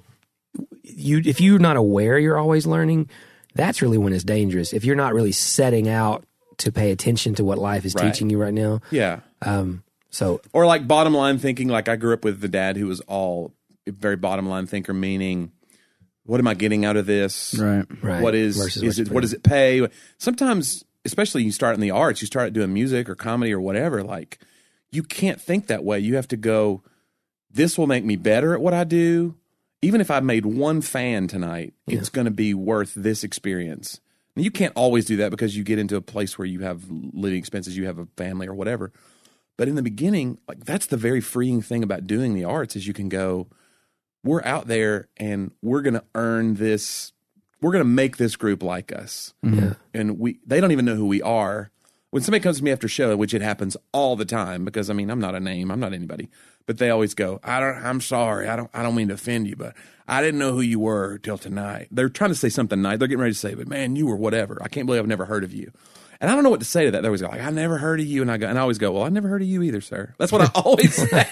if you're not aware you're always learning, that's really when it's dangerous. If you're not really setting out to pay attention to what life is teaching you right now, Yeah. So Or like bottom line thinking, like I grew up with the dad who was all very bottom line thinker, meaning what am I getting out of this? Right. What is it? What does it pay? Sometimes, especially you start in the arts, you start doing music or comedy or whatever, like you can't think that way. You have to go, this will make me better at what I do. Even if I made one fan tonight, it's going to be worth this experience. And you can't always do that because you get into a place where you have living expenses, you have a family or whatever. But in the beginning, like that's the very freeing thing about doing the arts is you can go, we're out there and we're going to earn this. We're going to make this group like us. yeah. And they don't even know who we are. When somebody comes to me after a show, which it happens all the time, because I mean, I'm not a name, I'm not anybody, but they always go, I'm sorry. I don't mean to offend you, but I didn't know who you were till tonight. They're trying to say something nice. They're getting ready to say, but man, you were whatever. I can't believe I've never heard of you. And I don't know what to say to that. They always go, like, I never heard of you. And I always go, well, I never heard of you either, sir. That's what I always say.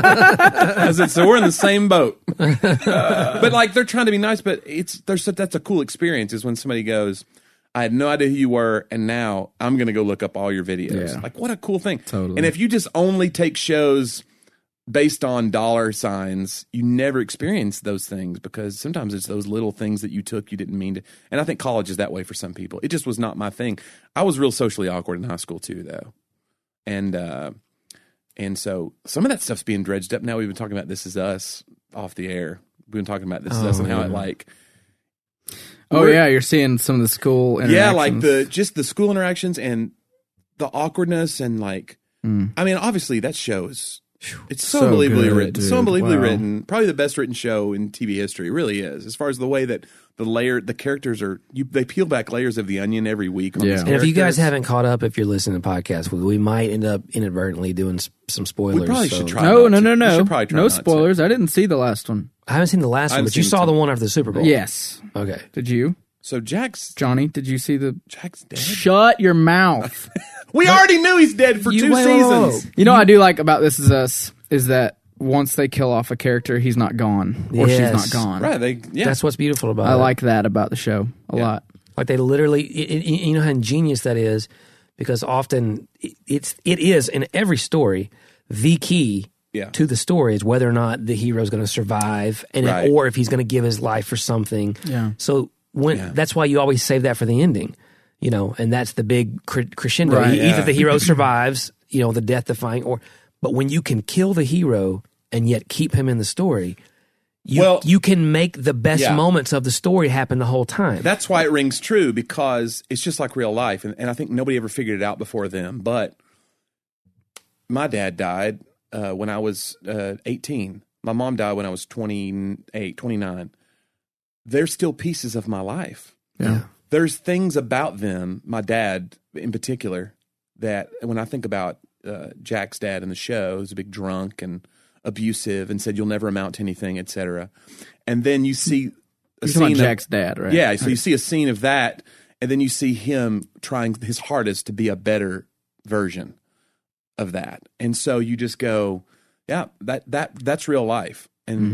I said, so we're in the same boat. But like, they're trying to be nice, but that's a cool experience is when somebody goes, I had no idea who you were, and now I'm going to go look up all your videos. Yeah. Like, what a cool thing. Totally. And if you just only take shows based on dollar signs, you never experience those things because sometimes it's those little things that you took you didn't mean to. And I think college is that way for some people. It just was not my thing. I was real socially awkward in high school too, though. And so some of that stuff's being dredged up now. We've been talking about This Is Us off the air. We've been talking about This Is Us and how it like... Oh yeah, you're seeing some of the school interactions. Yeah, like the school interactions and the awkwardness and like... I mean, obviously that show is... It's so unbelievably good, written. dude. So unbelievably Wow. written. Probably the best written show in TV history. It really is. As far as the way that the characters are, they peel back layers of the onion every week. On Yeah. these And if you guys characters. haven't caught up, if you're listening to podcasts, we might end up inadvertently doing some spoilers. We probably so- should try. No. We should probably try No not to. spoilers. I didn't see the last one. I haven't seen the last I one, haven't but you seen saw it the too. one after the Super Bowl. Yes. Okay. Did you, So Jack's Johnny? Did you see the? Jack's dead. Shut your mouth. We already knew he's dead for You- 2 wait, wait, wait, seasons. wait. You know what I do like about This Is Us is that once they kill off a character, he's not gone or Yes. she's not gone. Right? That's what's beautiful about I it. like that about the show a lot. Like they literally, you know how ingenious that is, because often it is in every story the key Yeah. to the story is whether or not the hero is going to survive, and Right. or if he's going to give his life for something. Yeah. So that's why you always save that for the ending, and that's the big crescendo. Right, Either the hero survives, the death defying, but when you can kill the hero and yet keep him in the story. You can make the best moments of the story happen the whole time. That's why it rings true, because it's just like real life. And I think nobody ever figured it out before them. But my dad died when I was 18. My mom died when I was 28, 29. There's still pieces of my life. Yeah. There's things about them, my dad in particular, that when I think about Jack's dad in the show, who's a big drunk and abusive and said you'll never amount to anything, etc. And then you see a You're talking scene about of Jack's dad, right? Yeah, so you see a scene of that, and then you see him trying his hardest to be a better version of that. And so you just go, yeah, that's real life.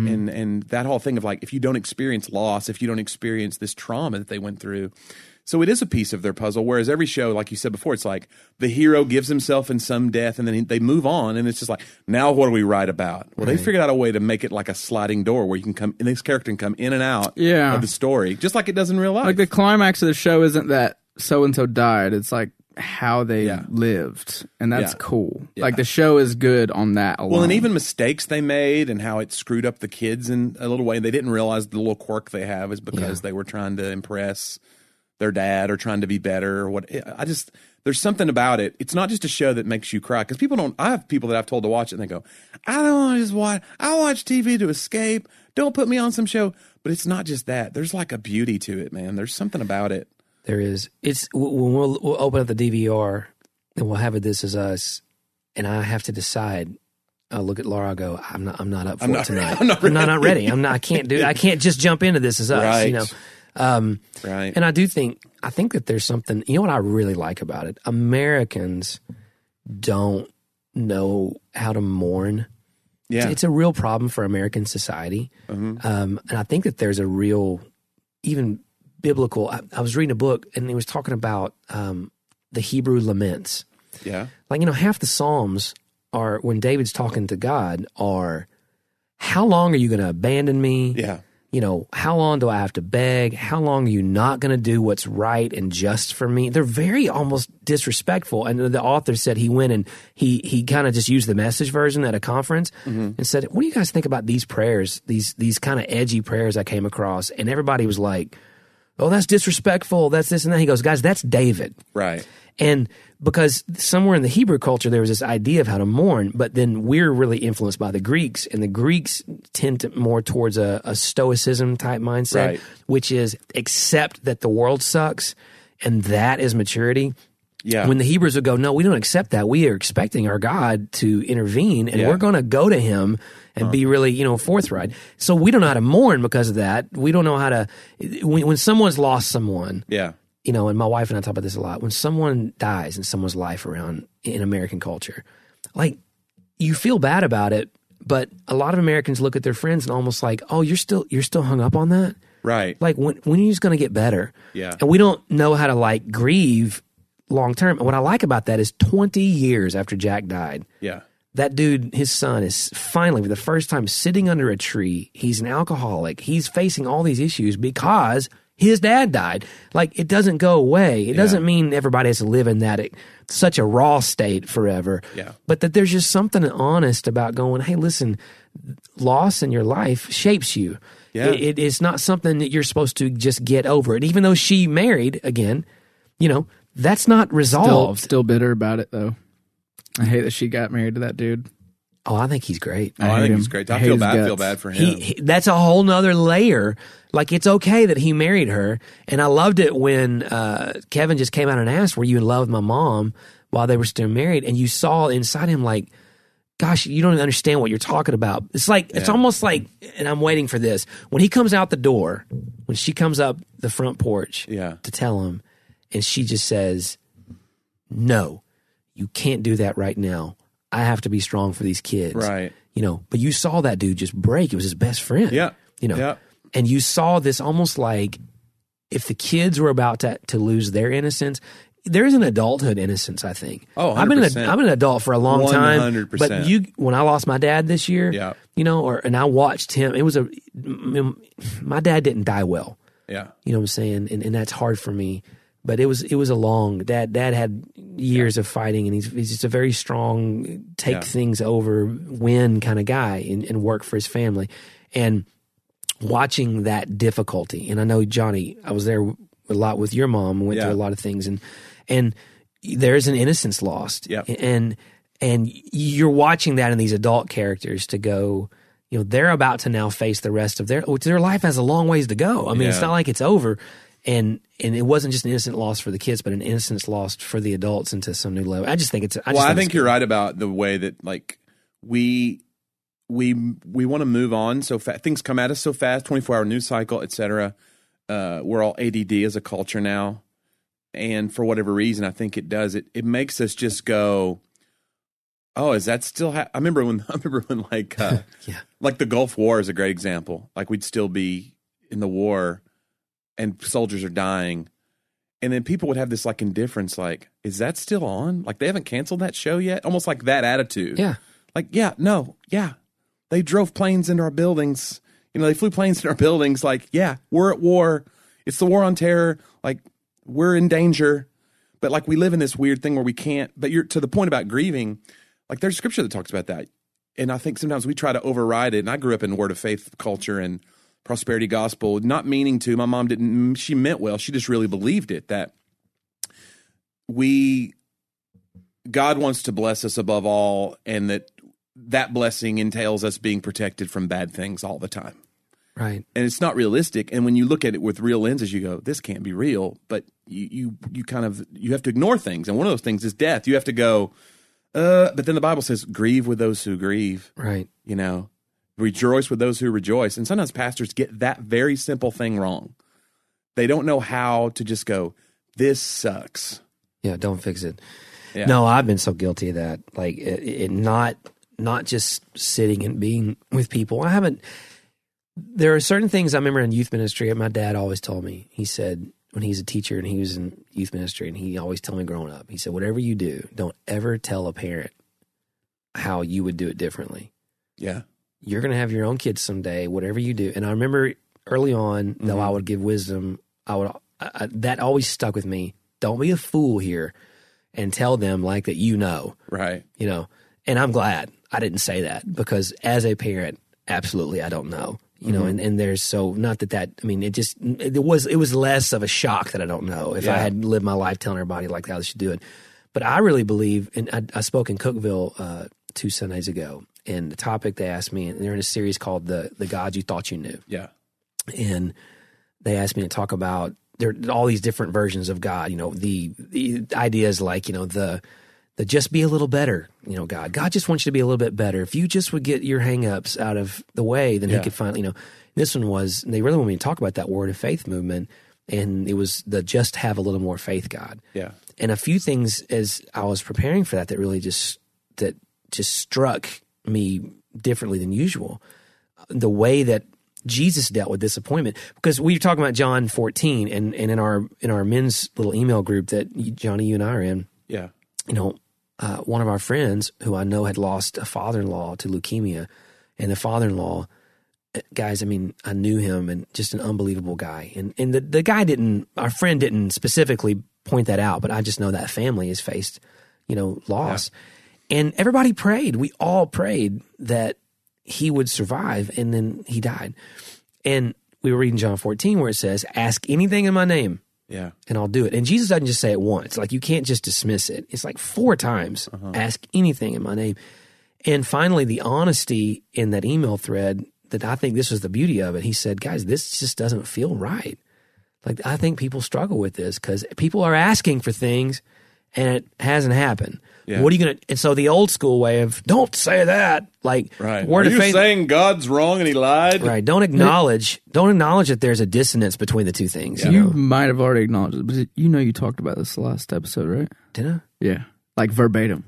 And that whole thing of like, if you don't experience loss, if you don't experience this trauma that they went through. So it is a piece of their puzzle. Whereas every show, like you said before, it's like the hero gives himself in some death and then they move on. And it's just like, now what do we write about? Well, they figured out a way to make it like a sliding door where you can come, and this character can come in and out of the story, just like it does in real life. Like the climax of the show isn't that so-and-so died. It's like how they lived. And that's cool. Yeah. Like the show is good on that alone. Well, and even mistakes they made and how it screwed up the kids in a little way. They didn't realize the little quirk they have is because they were trying to impress their dad or trying to be better or what. There's something about it. It's not just a show that makes you cry, because I have people that I've told to watch it and they go, I don't want to just watch, I watch TV to escape. Don't put me on some show. But it's not just that. There's like a beauty to it, man. There's something about it. There is. It's when we'll open up the DVR and we'll have it This Is Us, and I have to decide. I'll look at Laura. I go, I'm not up for it tonight. I'm not ready. I can't just jump into This Is Us. Right. You know. Right. And I think that there's something. You know what I really like about it? Americans don't know how to mourn. Yeah. It's a real problem for American society. And I think that there's a real, even biblical. I was reading a book and it was talking about the Hebrew laments. Yeah. Like, half the Psalms are, when David's talking to God, are, how long are you going to abandon me? Yeah. How long do I have to beg? How long are you not going to do what's right and just for me? They're very almost disrespectful. And the author said he went and he kind of just used the Message version at a conference and said, what do you guys think about these prayers, these kind of edgy prayers I came across? And everybody was like, oh, that's disrespectful. That's this and that. He goes, guys, that's David. Right. And because somewhere in the Hebrew culture, there was this idea of how to mourn, but then we're really influenced by the Greeks, and the Greeks tend to more towards a stoicism type mindset, which is accept that the world sucks, and that is maturity. Yeah. When the Hebrews would go, no, we don't accept that. We are expecting our God to intervene, and we're going to go to him and be really, forthright. So we don't know how to mourn because of that. We don't know how to, when someone's lost someone. Yeah. And my wife and I talk about this a lot. When someone dies in someone's life around in American culture, like, you feel bad about it, but a lot of Americans look at their friends and almost like, oh, you're still hung up on that? Right. Like, when are you just going to get better? Yeah. And we don't know how to like grieve long term. And what I like about that is 20 years after Jack died. Yeah. That dude, his son, is finally, for the first time, sitting under a tree. He's an alcoholic. He's facing all these issues because his dad died. Like, it doesn't go away. It doesn't mean everybody has to live in that such a raw state forever. Yeah. But that there's just something honest about going, hey, listen, loss in your life shapes you. Yeah. It's not something that you're supposed to just get over it. Even though she married again, that's not resolved. Still bitter about it, though. I hate that she got married to that dude. Oh, I think he's great. I think he's great. I feel bad for him. That's a whole nother layer. Like, it's okay that he married her. And I loved it when Kevin just came out and asked, were you in love with my mom while they were still married? And you saw inside him like, gosh, you don't even understand what you're talking about. It's like, it's almost like, and I'm waiting for this. When he comes out the door, when she comes up the front porch to tell him, and she just says, no, you can't do that right now. I have to be strong for these kids. Right. But you saw that dude just break. It was his best friend. Yeah. And you saw this almost like if the kids were about to lose their innocence, there is an adulthood innocence, I think. Oh, 100%. I've been an adult for a long time. 100%. But when I lost my dad this year, and I watched him, my dad didn't die well. Yeah. You know what I'm saying? And that's hard for me. But it was a long, dad had years of fighting, and he's just a very strong, take things over, win kind of guy and work for his family. And watching that difficulty, and I know, Johnny, I was there a lot with your mom, went through a lot of things, and there's an innocence lost. Yep. And you're watching that in these adult characters to go, they're about to now face the rest of their life has a long ways to go. I mean, it's not like it's over. And it wasn't just an innocent loss for the kids, but an innocence lost for the adults into some new level. I just think it's. I think you're right about the way that, like, we we want to move on so fast. Things come at us so fast, 24-hour news cycle, etc. We're all ADD as a culture now. And for whatever reason, I think it does. It makes us just go, oh, is that still I remember when like like the Gulf War is a great example. Like we'd still be in the war and soldiers are dying. And then people would have this like indifference, like, is that still on? Like they haven't canceled that show yet? Almost like that attitude. Yeah. Like, they drove planes into our buildings. They flew planes into our buildings. Like, we're at war. It's the war on terror. Like, we're in danger. But like we live in this weird thing where we can't, but you're to the point about grieving, like there's scripture that talks about that. And I think sometimes we try to override it. And I grew up in word of faith culture and prosperity gospel, not meaning to. My mom she meant well. She just really believed it, that God wants to bless us above all, and that blessing entails us being protected from bad things all the time. Right. And it's not realistic. And when you look at it with real lenses, you go, this can't be real. But you have to ignore things. And one of those things is death. You have to go, but then the Bible says, grieve with those who grieve. Right. Rejoice with those who rejoice. And sometimes pastors get that very simple thing wrong. They don't know how to just go, this sucks. Yeah, don't fix it. Yeah. No, I've been so guilty of that. Like it not just sitting and being with people. There are certain things I remember in youth ministry. My dad always told me. He said when he's a teacher and he was in youth ministry, and he always told me growing up, he said, whatever you do, don't ever tell a parent how you would do it differently. Yeah. You're going to have your own kids someday, whatever you do. And I remember early on, though I would give wisdom, that always stuck with me. Don't be a fool here and tell them like that, Right. And I'm glad I didn't say that, because as a parent, absolutely, I don't know, and there's so not that, I mean, it was less of a shock that I don't know if I had lived my life telling everybody like how they should do it. But I really believe, and I spoke in Cookeville 2 Sundays ago, and the topic they asked me, and they're in a series called the God You Thought You Knew. Yeah. And they asked me to talk about, there are all these different versions of God, the ideas like, the just be a little better, God. God just wants you to be a little bit better. If you just would get your hang-ups out of the way, then he could finally, this one was, they really want me to talk about that word of faith movement, and it was the just have a little more faith God. Yeah. And a few things as I was preparing for that really just struck me differently than usual. The way that Jesus dealt with disappointment, because we were talking about John 14, and in our men's little email group that Johnny, you and I are in. Yeah. One of our friends who I know had lost a father-in-law to leukemia, and the father-in-law, guys, I mean, I knew him, and just an unbelievable guy. And the guy our friend didn't specifically point that out, but I just know that family has faced, loss. Yeah. And everybody prayed. We all prayed that he would survive, and then he died. And we were reading John 14 where it says, ask anything in my name. Yeah. And I'll do it. And Jesus doesn't just say it once. Like, you can't just dismiss it. It's like 4 times, ask anything in my name. And finally, the honesty in that email thread, that I think this was the beauty of it. He said, guys, this just doesn't feel right. Like, I think people struggle with this because people are asking for things and it hasn't happened. Yeah. What are you going to, and so the old school way of, don't say that, like, right. Word are of you faith, saying God's wrong and he lied? Right. Don't acknowledge that there's a dissonance between the two things. Yeah. You might have already acknowledged it, but you talked about this last episode, right? Did I? Yeah. Like verbatim.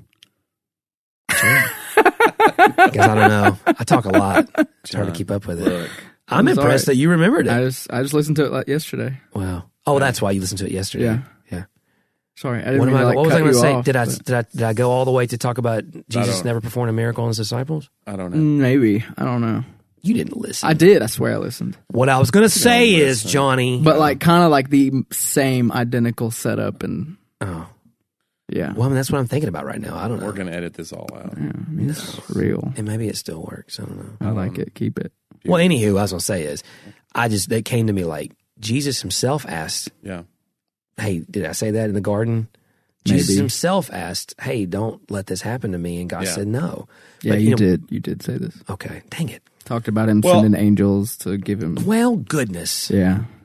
Sure. Because I don't know. I talk a lot. It's hard to keep up with it. I'm impressed that you remembered it. I just listened to it yesterday. Wow. Oh, that's why you listened to it yesterday. Yeah. Yeah. Sorry, I didn't mean to what was I going to say? Off, did I go all the way to talk about Jesus never performed a miracle on his disciples? I don't know. Maybe. I don't know. You didn't listen. I did. I swear I listened. What I was going to say is, Johnny. But like kind of like the same identical setup and... Oh. Yeah. Well, I mean, that's what I'm thinking about right now. I don't know. We're going to edit this all out. Yeah, I mean, it's real. And maybe it still works. I don't know. I like it. Keep it. Well, anywho, what I was going to say is, they came to me like, Jesus himself asked, hey, did I say that in the garden? Jesus himself asked, hey, don't let this happen to me. And God said no. Yeah, but, you did. You did say this. Okay. Dang it. Talked about him sending angels to give him. Well, goodness. Yeah.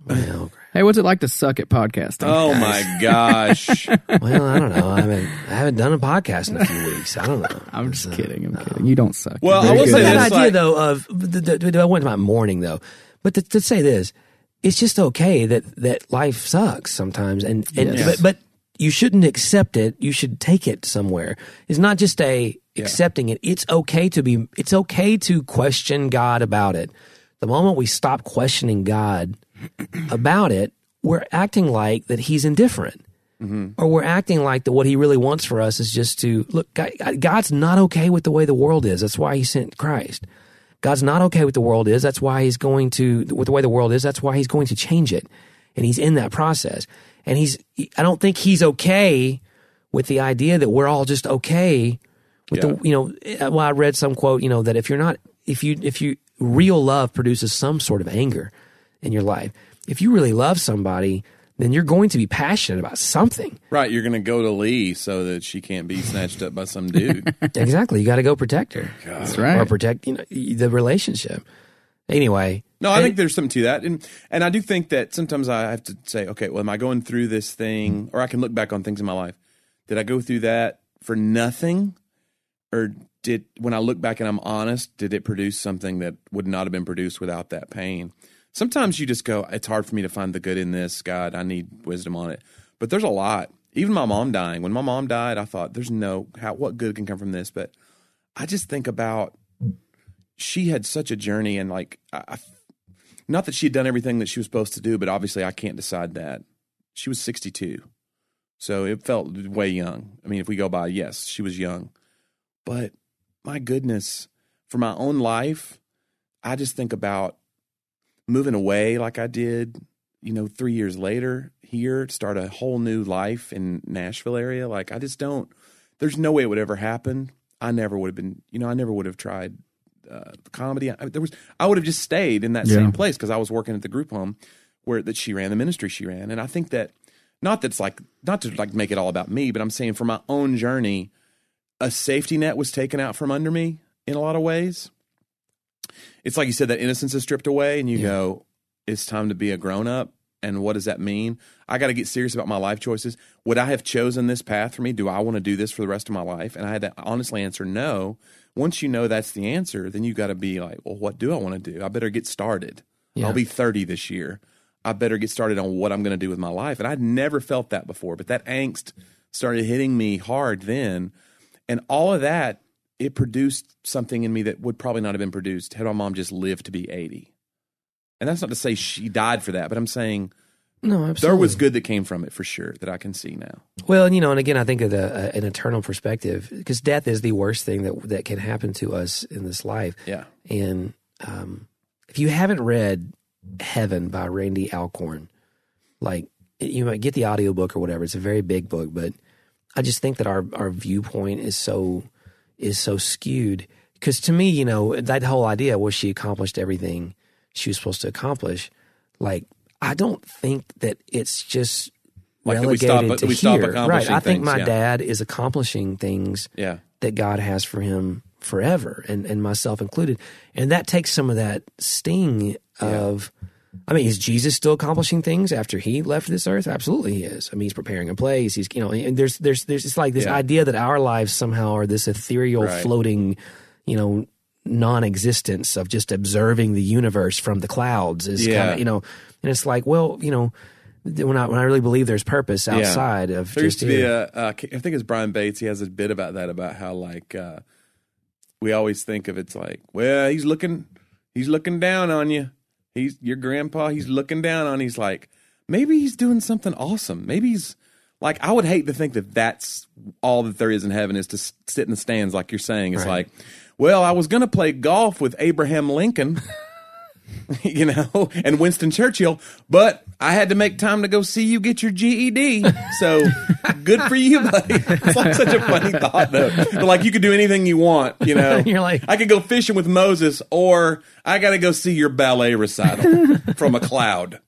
Well, Hey, what's it like to suck at podcasting? Oh my gosh. well, I don't know. I haven't done a podcast in a few weeks. I don't know. I'm just kidding. I'm kidding. You don't suck. Well, You're I will very say good. that this, idea though of I went to my morning though, but to say this, it's just okay that life sucks sometimes, and Yes. but you shouldn't accept it. You should take it somewhere. It's not just accepting it. It's okay to question God about it. The moment we stop questioning God about it, we're acting like that He's indifferent. Or we're acting like that what He really wants for us is just to look. God's not okay with the way the world is. That's why He sent Christ. God's not okay with the world is. That's why He's going to with the way the world is. That's why He's going to change it, and He's in that process. And I don't think He's okay with the idea that we're all just okay with well, I read some quote, that if you real love produces some sort of anger in your life. If you really love somebody, then you're going to be passionate about something. Right, you're going to go to Lee so that she can't be snatched up by some dude. Exactly. You got to go protect her. That's right. Or protect the relationship. Anyway. No, I think there's something to that. And I do think that sometimes I have to say, okay, well, am I going through this thing? Or I can look back on things in my life. Did I go through that for nothing? Or when I look back and I'm honest, did it produce something that would not have been produced without that pain? Sometimes you just go, it's hard for me to find the good in this. God, I need wisdom on it. But there's a lot. Even my mom dying. When my mom died, I thought, what good can come from this? But I just think about, she had such a journey, and not that she had done everything that she was supposed to do, but obviously I can't decide that. She was 62. So it felt way young. I mean, if we go by, yes, she was young. But my goodness, for my own life, I just think about moving away like I did, 3 years later here, start a whole new life in Nashville area. Like, I just don't, there's no way it would ever happen. I never would have been, I never would have tried comedy. I would have just stayed in that same place because I was working at the group home that she ran, the ministry she ran. And I think that, not to make it all about me, but I'm saying for my own journey, a safety net was taken out from under me in a lot of ways. It's like you said, that innocence is stripped away, and you go, it's time to be a grown-up, and what does that mean? I got to get serious about my life choices. Would I have chosen this path for me? Do I want to do this for the rest of my life? And I had to honestly answer no. Once you know that's the answer, then you got to be like, well, what do I want to do? I better get started. Yeah. I'll be 30 this year. I better get started on what I'm going to do with my life. And I'd never felt that before, but that angst started hitting me hard then. And all of that, it produced something in me that would probably not have been produced had my mom just lived to be 80. And that's not to say she died for that, but I'm saying no, absolutely. There was good that came from it for sure that I can see now. Well, and again, I think of an eternal perspective, because death is the worst thing that can happen to us in this life. Yeah. And if you haven't read Heaven by Randy Alcorn, you might get the audiobook or whatever. It's a very big book, but I just think that our viewpoint is so skewed. Because to me, that whole idea was she accomplished everything she was supposed to accomplish. I don't think that it's just relegated to here. Right. I think my dad is accomplishing things that God has for him forever, and myself included. And that takes some of that sting of, is Jesus still accomplishing things after he left this earth? Absolutely he is. He's preparing a place. He's, and there's it's like this idea that our lives somehow are this ethereal, floating, non-existence of just observing the universe from the clouds is kind of, and it's like, well, when I really believe there's purpose outside of there just used to be I think it's Brian Bates. He has a bit about that, about how we always think of it's like, well, he's looking down on you. He's your grandpa. He's looking down on you. He's like, maybe he's doing something awesome. Maybe he's like, I would hate to think that that's all that there is in heaven, is to sit in the stands like you're saying. It's like, well, I was going to play golf with Abraham Lincoln, and Winston Churchill, but I had to make time to go see you get your GED. So good for you, buddy. It's like such a funny thought, though. But you could do anything you want, You're like, I could go fishing with Moses, or I got to go see your ballet recital from a cloud.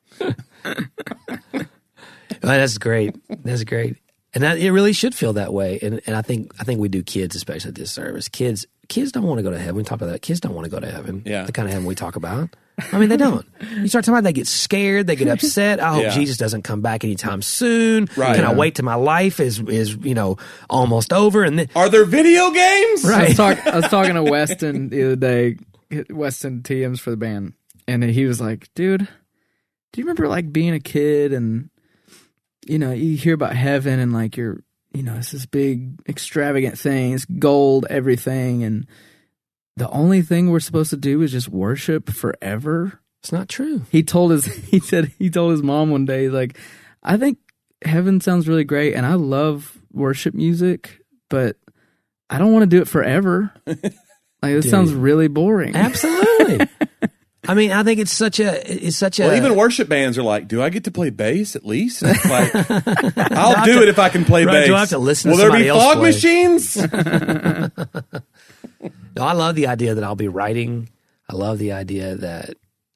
That's great. That's great. And it really should feel that way. And I think we do kids especially a disservice. Kids don't want to go to heaven. We talk about that. Kids don't want to go to heaven. Yeah. The kind of heaven we talk about. I mean, they don't. You start talking about, they get scared, they get upset. I hope Yeah. Jesus doesn't come back anytime soon. Right. Can I wait till my life is almost over? And then, Are there video games? right. I was talking to Weston the other day. Weston TMs for the band, and he was like, "Dude, do you remember like being a kid and you hear about heaven and like it's this big extravagant thing, it's gold, everything, and the only thing we're supposed to do is just worship forever." It's not true. He told his mom one day, he's like, "I think heaven sounds really great, and I love worship music, but I don't want to do it forever. Like, this sounds really boring." Absolutely. I mean, I think it's such a. Well, even worship bands are like, do I get to play bass at least? Like, I'll do it if I can play Right, bass. do I have to listen to Will there somebody be else fog play? machines? No, I love the idea that I'll be writing. I love the idea that,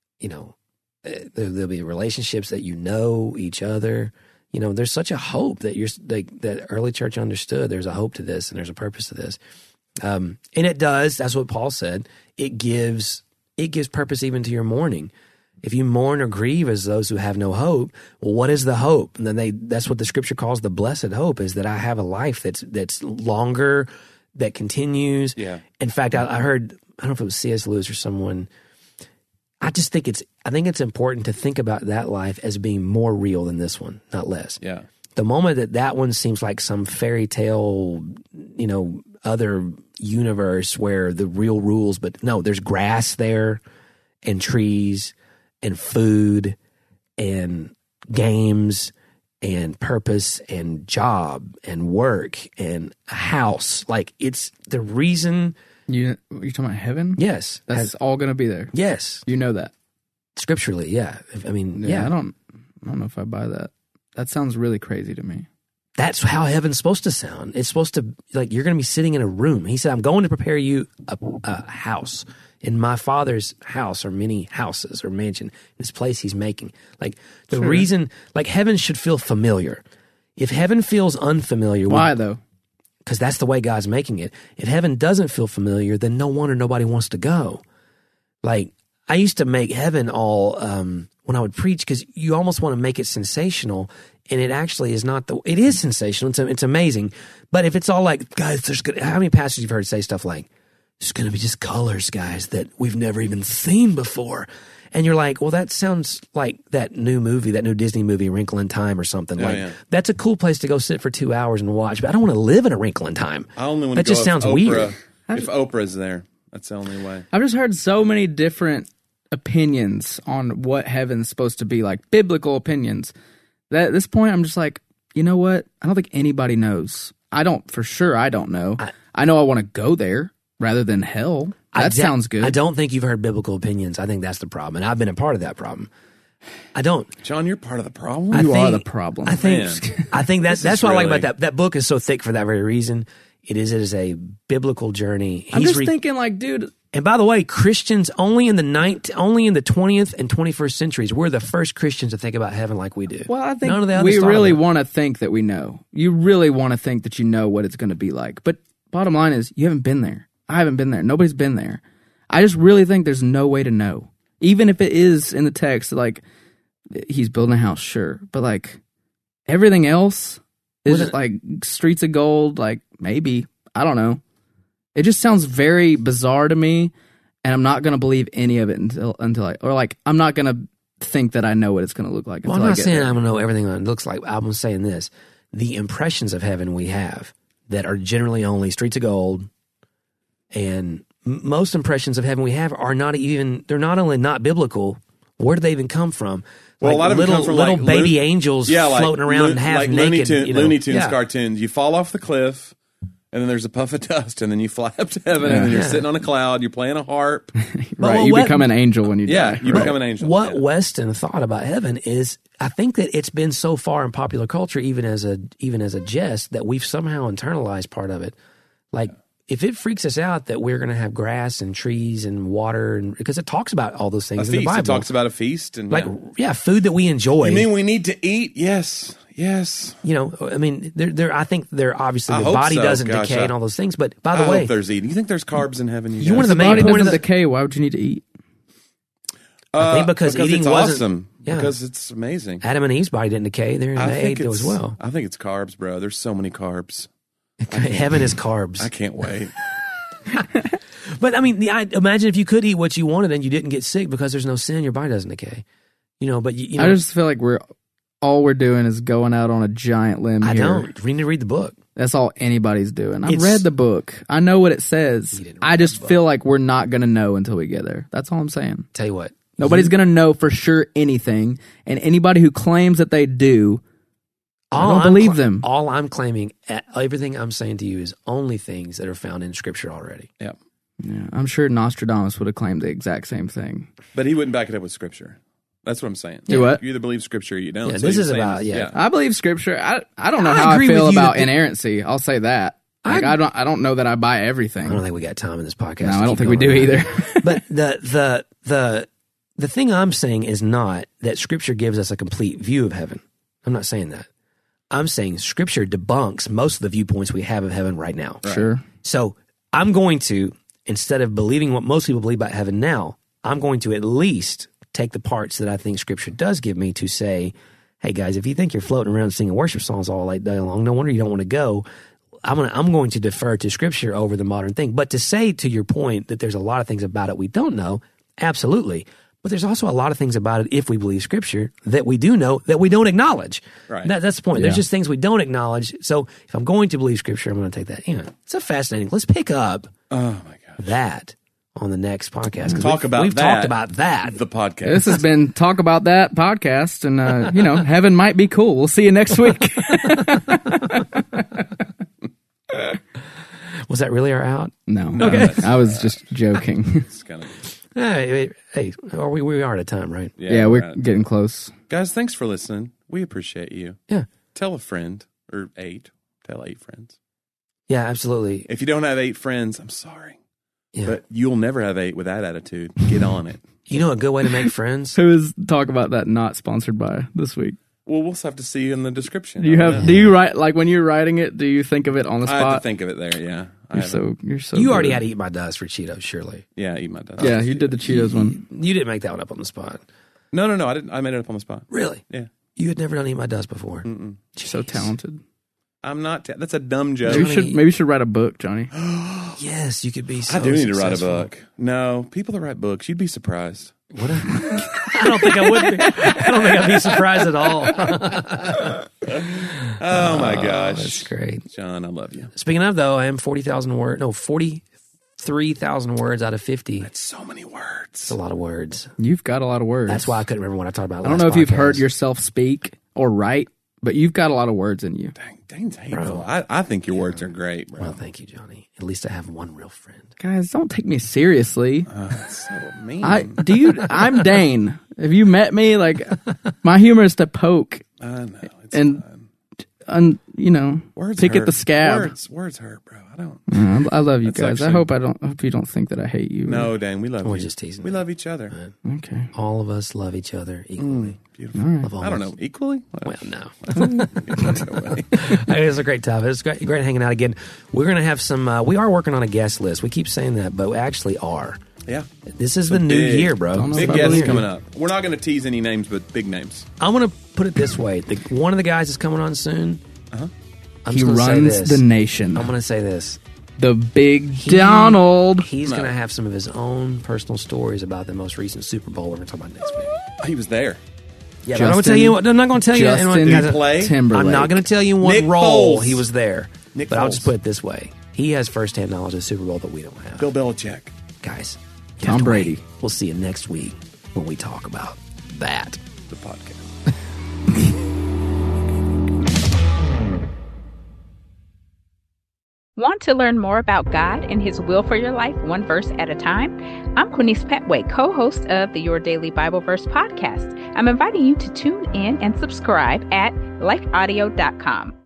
there'll be relationships that each other. There's such a hope that that early church understood. There's a hope to this and there's a purpose to this. And it does. That's what Paul said. It gives purpose even to your mourning. If you mourn or grieve as those who have no hope, well, what is the hope? And then that's what the scripture calls the blessed hope, is that I have a life that's longer, that continues. Yeah. In fact, I heard, I don't know if it was C.S. Lewis or someone, I think it's important to think about that life as being more real than this one, not less. Yeah. The moment that one seems like some fairy tale, other universe where the real rules, but no, there's grass there and trees and food and games and purpose and job and work and a house. Like, it's the reason. You're talking about heaven? Yes. That's all going to be there. Yes. You know that. Scripturally, yeah. I mean, I don't know if I buy that. That sounds really crazy to me. That's how heaven's supposed to sound. It's supposed to, like, you're going to be sitting in a room. He said, I'm going to prepare you a house. In my Father's house are many houses or mansion. This place he's making. Like, the reason, like, heaven should feel familiar. If heaven feels unfamiliar. Why, though? Because that's the way God's making it. If heaven doesn't feel familiar, then no one or nobody wants to go. Like, I used to make heaven all, when I would preach, because you almost want to make it sensational, and it actually is not. It is sensational. It's amazing. But if it's all like, guys, how many pastors you've heard say stuff like, there's going to be just colors, guys, that we've never even seen before. And you're like, well, that sounds like that new Disney movie, Wrinkle in Time or something. That's a cool place to go sit for 2 hours and watch, but I don't want to live in a Wrinkle in Time. I only want that to go just sounds Oprah, weird. If Oprah's there, that's the only way. I've just heard so many different opinions on what heaven's supposed to be, like biblical opinions, that at this point I'm just like, you know what? I don't think anybody knows. I don't know. I know I want to go there rather than hell. That sounds good. I don't think you've heard biblical opinions. I think that's the problem, and I've been a part of that problem. I don't. John, you're part of the problem. You are the problem. I think that's what I like about that book is so thick for that very reason. It is a biblical journey. I'm just thinking, like, dude. And by the way, Christians only in the 20th and 21st centuries, we're the first Christians to think about heaven like we do. Well, I think None of the others we thought really about it. want to think that we know. You really want to think that you know what it's going to be like. But bottom line is, you haven't been there. I haven't been there. Nobody's been there. I just really think there's no way to know. Even if it is in the text, like, he's building a house, sure. But, like, everything else is just, like, streets of gold, like, maybe. I don't know. It just sounds very bizarre to me, and I'm not going to believe any of it until I'm not going to think that I know what it's going to look like. Well, I'm not saying I'm going to know everything that it looks like. I'm saying this. The impressions of heaven we have that are generally only streets of gold, and most impressions of heaven we have are not even, they're not only not biblical, where do they even come from? Well, like a lot of little, them come from little like baby angels floating around and half like naked. Looney Tunes cartoons. You fall off the cliff, and then there's a puff of dust, and then you fly up to heaven, and then you're sitting on a cloud, you're playing a harp. Right, you become an angel when you die. Yeah, you become an angel. What Weston thought about heaven is, I think that it's been so far in popular culture, even as a jest, that we've somehow internalized part of it. Like, if it freaks us out that we're going to have grass and trees and water, and because it talks about all those things in the Bible. It talks about a feast. And food that we enjoy. You mean we need to eat? Yes. I mean, I think they're obviously the body doesn't decay and all those things. But by the way, hope there's eating. You think there's carbs in heaven? One of the main body point doesn't of decay. Why would you need to eat? I think because eating it's wasn't awesome. Yeah. Because it's amazing. Adam and Eve's body didn't decay. They ate it as well. I think it's carbs, bro. There's so many carbs. Heaven is carbs. I can't wait. But I mean, imagine if you could eat what you wanted and you didn't get sick because there's no sin, your body doesn't decay. But you know, I just feel like all we're doing is going out on a giant limb. I here. don't. We need to read the book. That's all anybody's doing. I've read the book. I know what it says. I just feel like we're not going to know until we get there. That's all I'm saying. Tell you what. Nobody's going to know for sure anything. And anybody who claims that they do, I don't believe them. All I'm claiming, everything I'm saying to you is only things that are found in Scripture already. Yep. Yeah, I'm sure Nostradamus would have claimed the exact same thing. But he wouldn't back it up with Scripture. That's what I'm saying. Do what? You either believe Scripture or you don't. Yeah, So this you're is saying about, this- I believe Scripture. I don't know I how I agree feel with you about that- inerrancy. I'll say that. I don't know that I buy everything. I don't think we got time in this podcast. No, to I don't keep think we going do around. either. But the thing I'm saying is not that Scripture gives us a complete view of heaven. I'm not saying that. I'm saying Scripture debunks most of the viewpoints we have of heaven right now. Sure. So I'm going to, instead of believing what most people believe about heaven now, I'm going to at least take the parts that I think Scripture does give me to say, hey guys, if you think you're floating around singing worship songs all day long, no wonder you don't want to go. I'm going to defer to Scripture over the modern thing. But to say, to your point, that there's a lot of things about it we don't know, absolutely. But there's also a lot of things about it, if we believe Scripture, that we do know that we don't acknowledge. Right. That's the point. There's just things we don't acknowledge. So if I'm going to believe Scripture, I'm going to take that. It's a fascinating. Let's pick up Oh my gosh. that on the next podcast. 'Cause We've talked about that. The podcast. This has been Talk About That podcast, and heaven might be cool. We'll see you next week. Was that really our out? No, Okay. I was just joking. It's kind of, Hey, we are at a time, right? Yeah, we're at it. getting close. Guys, thanks for listening. We appreciate you. Yeah. Tell a friend or 8. Tell 8 friends. Yeah, absolutely. If you don't have 8 friends, I'm sorry. Yeah. But you'll never have 8 with that attitude. Get on it. You know a good way to make friends? Who is Talk About That not sponsored by this week? Well, we'll have to see in the description. Do you write, like when you're writing it, do you think of it on the I have to spot? think of it there, yeah. You're so You already good. had to eat my dust for Cheetos, surely. Yeah, eat my dust. Yeah, you did the Cheetos one. You didn't make that one up on the spot. No, I didn't. I made it up on the spot. Really? Yeah. You had never done Eat My Dust before. Mm-mm. So talented. I'm not. That's a dumb joke. Maybe you should write a book, Johnny. Yes, you could be so I do need to write a successful. book. No, people that write books, you'd be surprised. What I don't think I would be. I don't think I'd be surprised at all. Oh my gosh. That's great. John, I love you. Speaking of, though, I am 43,000 words out of 50. That's so many words. It's a lot of words. You've got a lot of words. That's why I couldn't remember what I talked about I don't last know if you've podcast. heard yourself speak or write, but you've got a lot of words in you. Dane's hateful. I think your words are great, bro. Well, thank you, Johnny. At least I have one real friend. Guys, don't take me seriously. That's so mean. I'm Dane. Have you met me? Like, my humor is to poke I know. It's and, fine. Words Pick pick hurt. at the scab. Words hurt, bro. I don't. I love you That's guys. I actually- hope you don't think that I hate you. No, Dane, we love We're you. just teasing. We love each other. Okay. All of us love each other equally. Beautiful. Love all I don't of us. know. Equally? Well, no. No way. It was a great time. It was great hanging out again. We're going to have some, we are working on a guest list. We keep saying that, but we actually are. Yeah. This is the new big- year, bro. Don't know Big if I guests believe coming you. up. We're not going to tease any names, but big names. I'm going to put it this way. One of the guys is coming on soon. I'm He just gonna say runs this. the nation. I'm going to say this. The big Donald. He's going to have some of his own personal stories about the most recent Super Bowl we're going to talk about next week. He was there. Yeah, but I'm going to tell you. I'm not going to tell you. Justin guys, play? Timberlake. I'm not going to tell you in what Nick role Foles. he was there. Nick but I'll Foles. just put it this way: he has firsthand knowledge of the Super Bowl that we don't have. Bill Belichick. Guys, you Tom have to Brady. wait. We'll see you next week when we talk about that. The podcast. Want to learn more about God and His will for your life, one verse at a time? I'm Quinice Petway, co-host of the Your Daily Bible Verse podcast. I'm inviting you to tune in and subscribe at lifeaudio.com.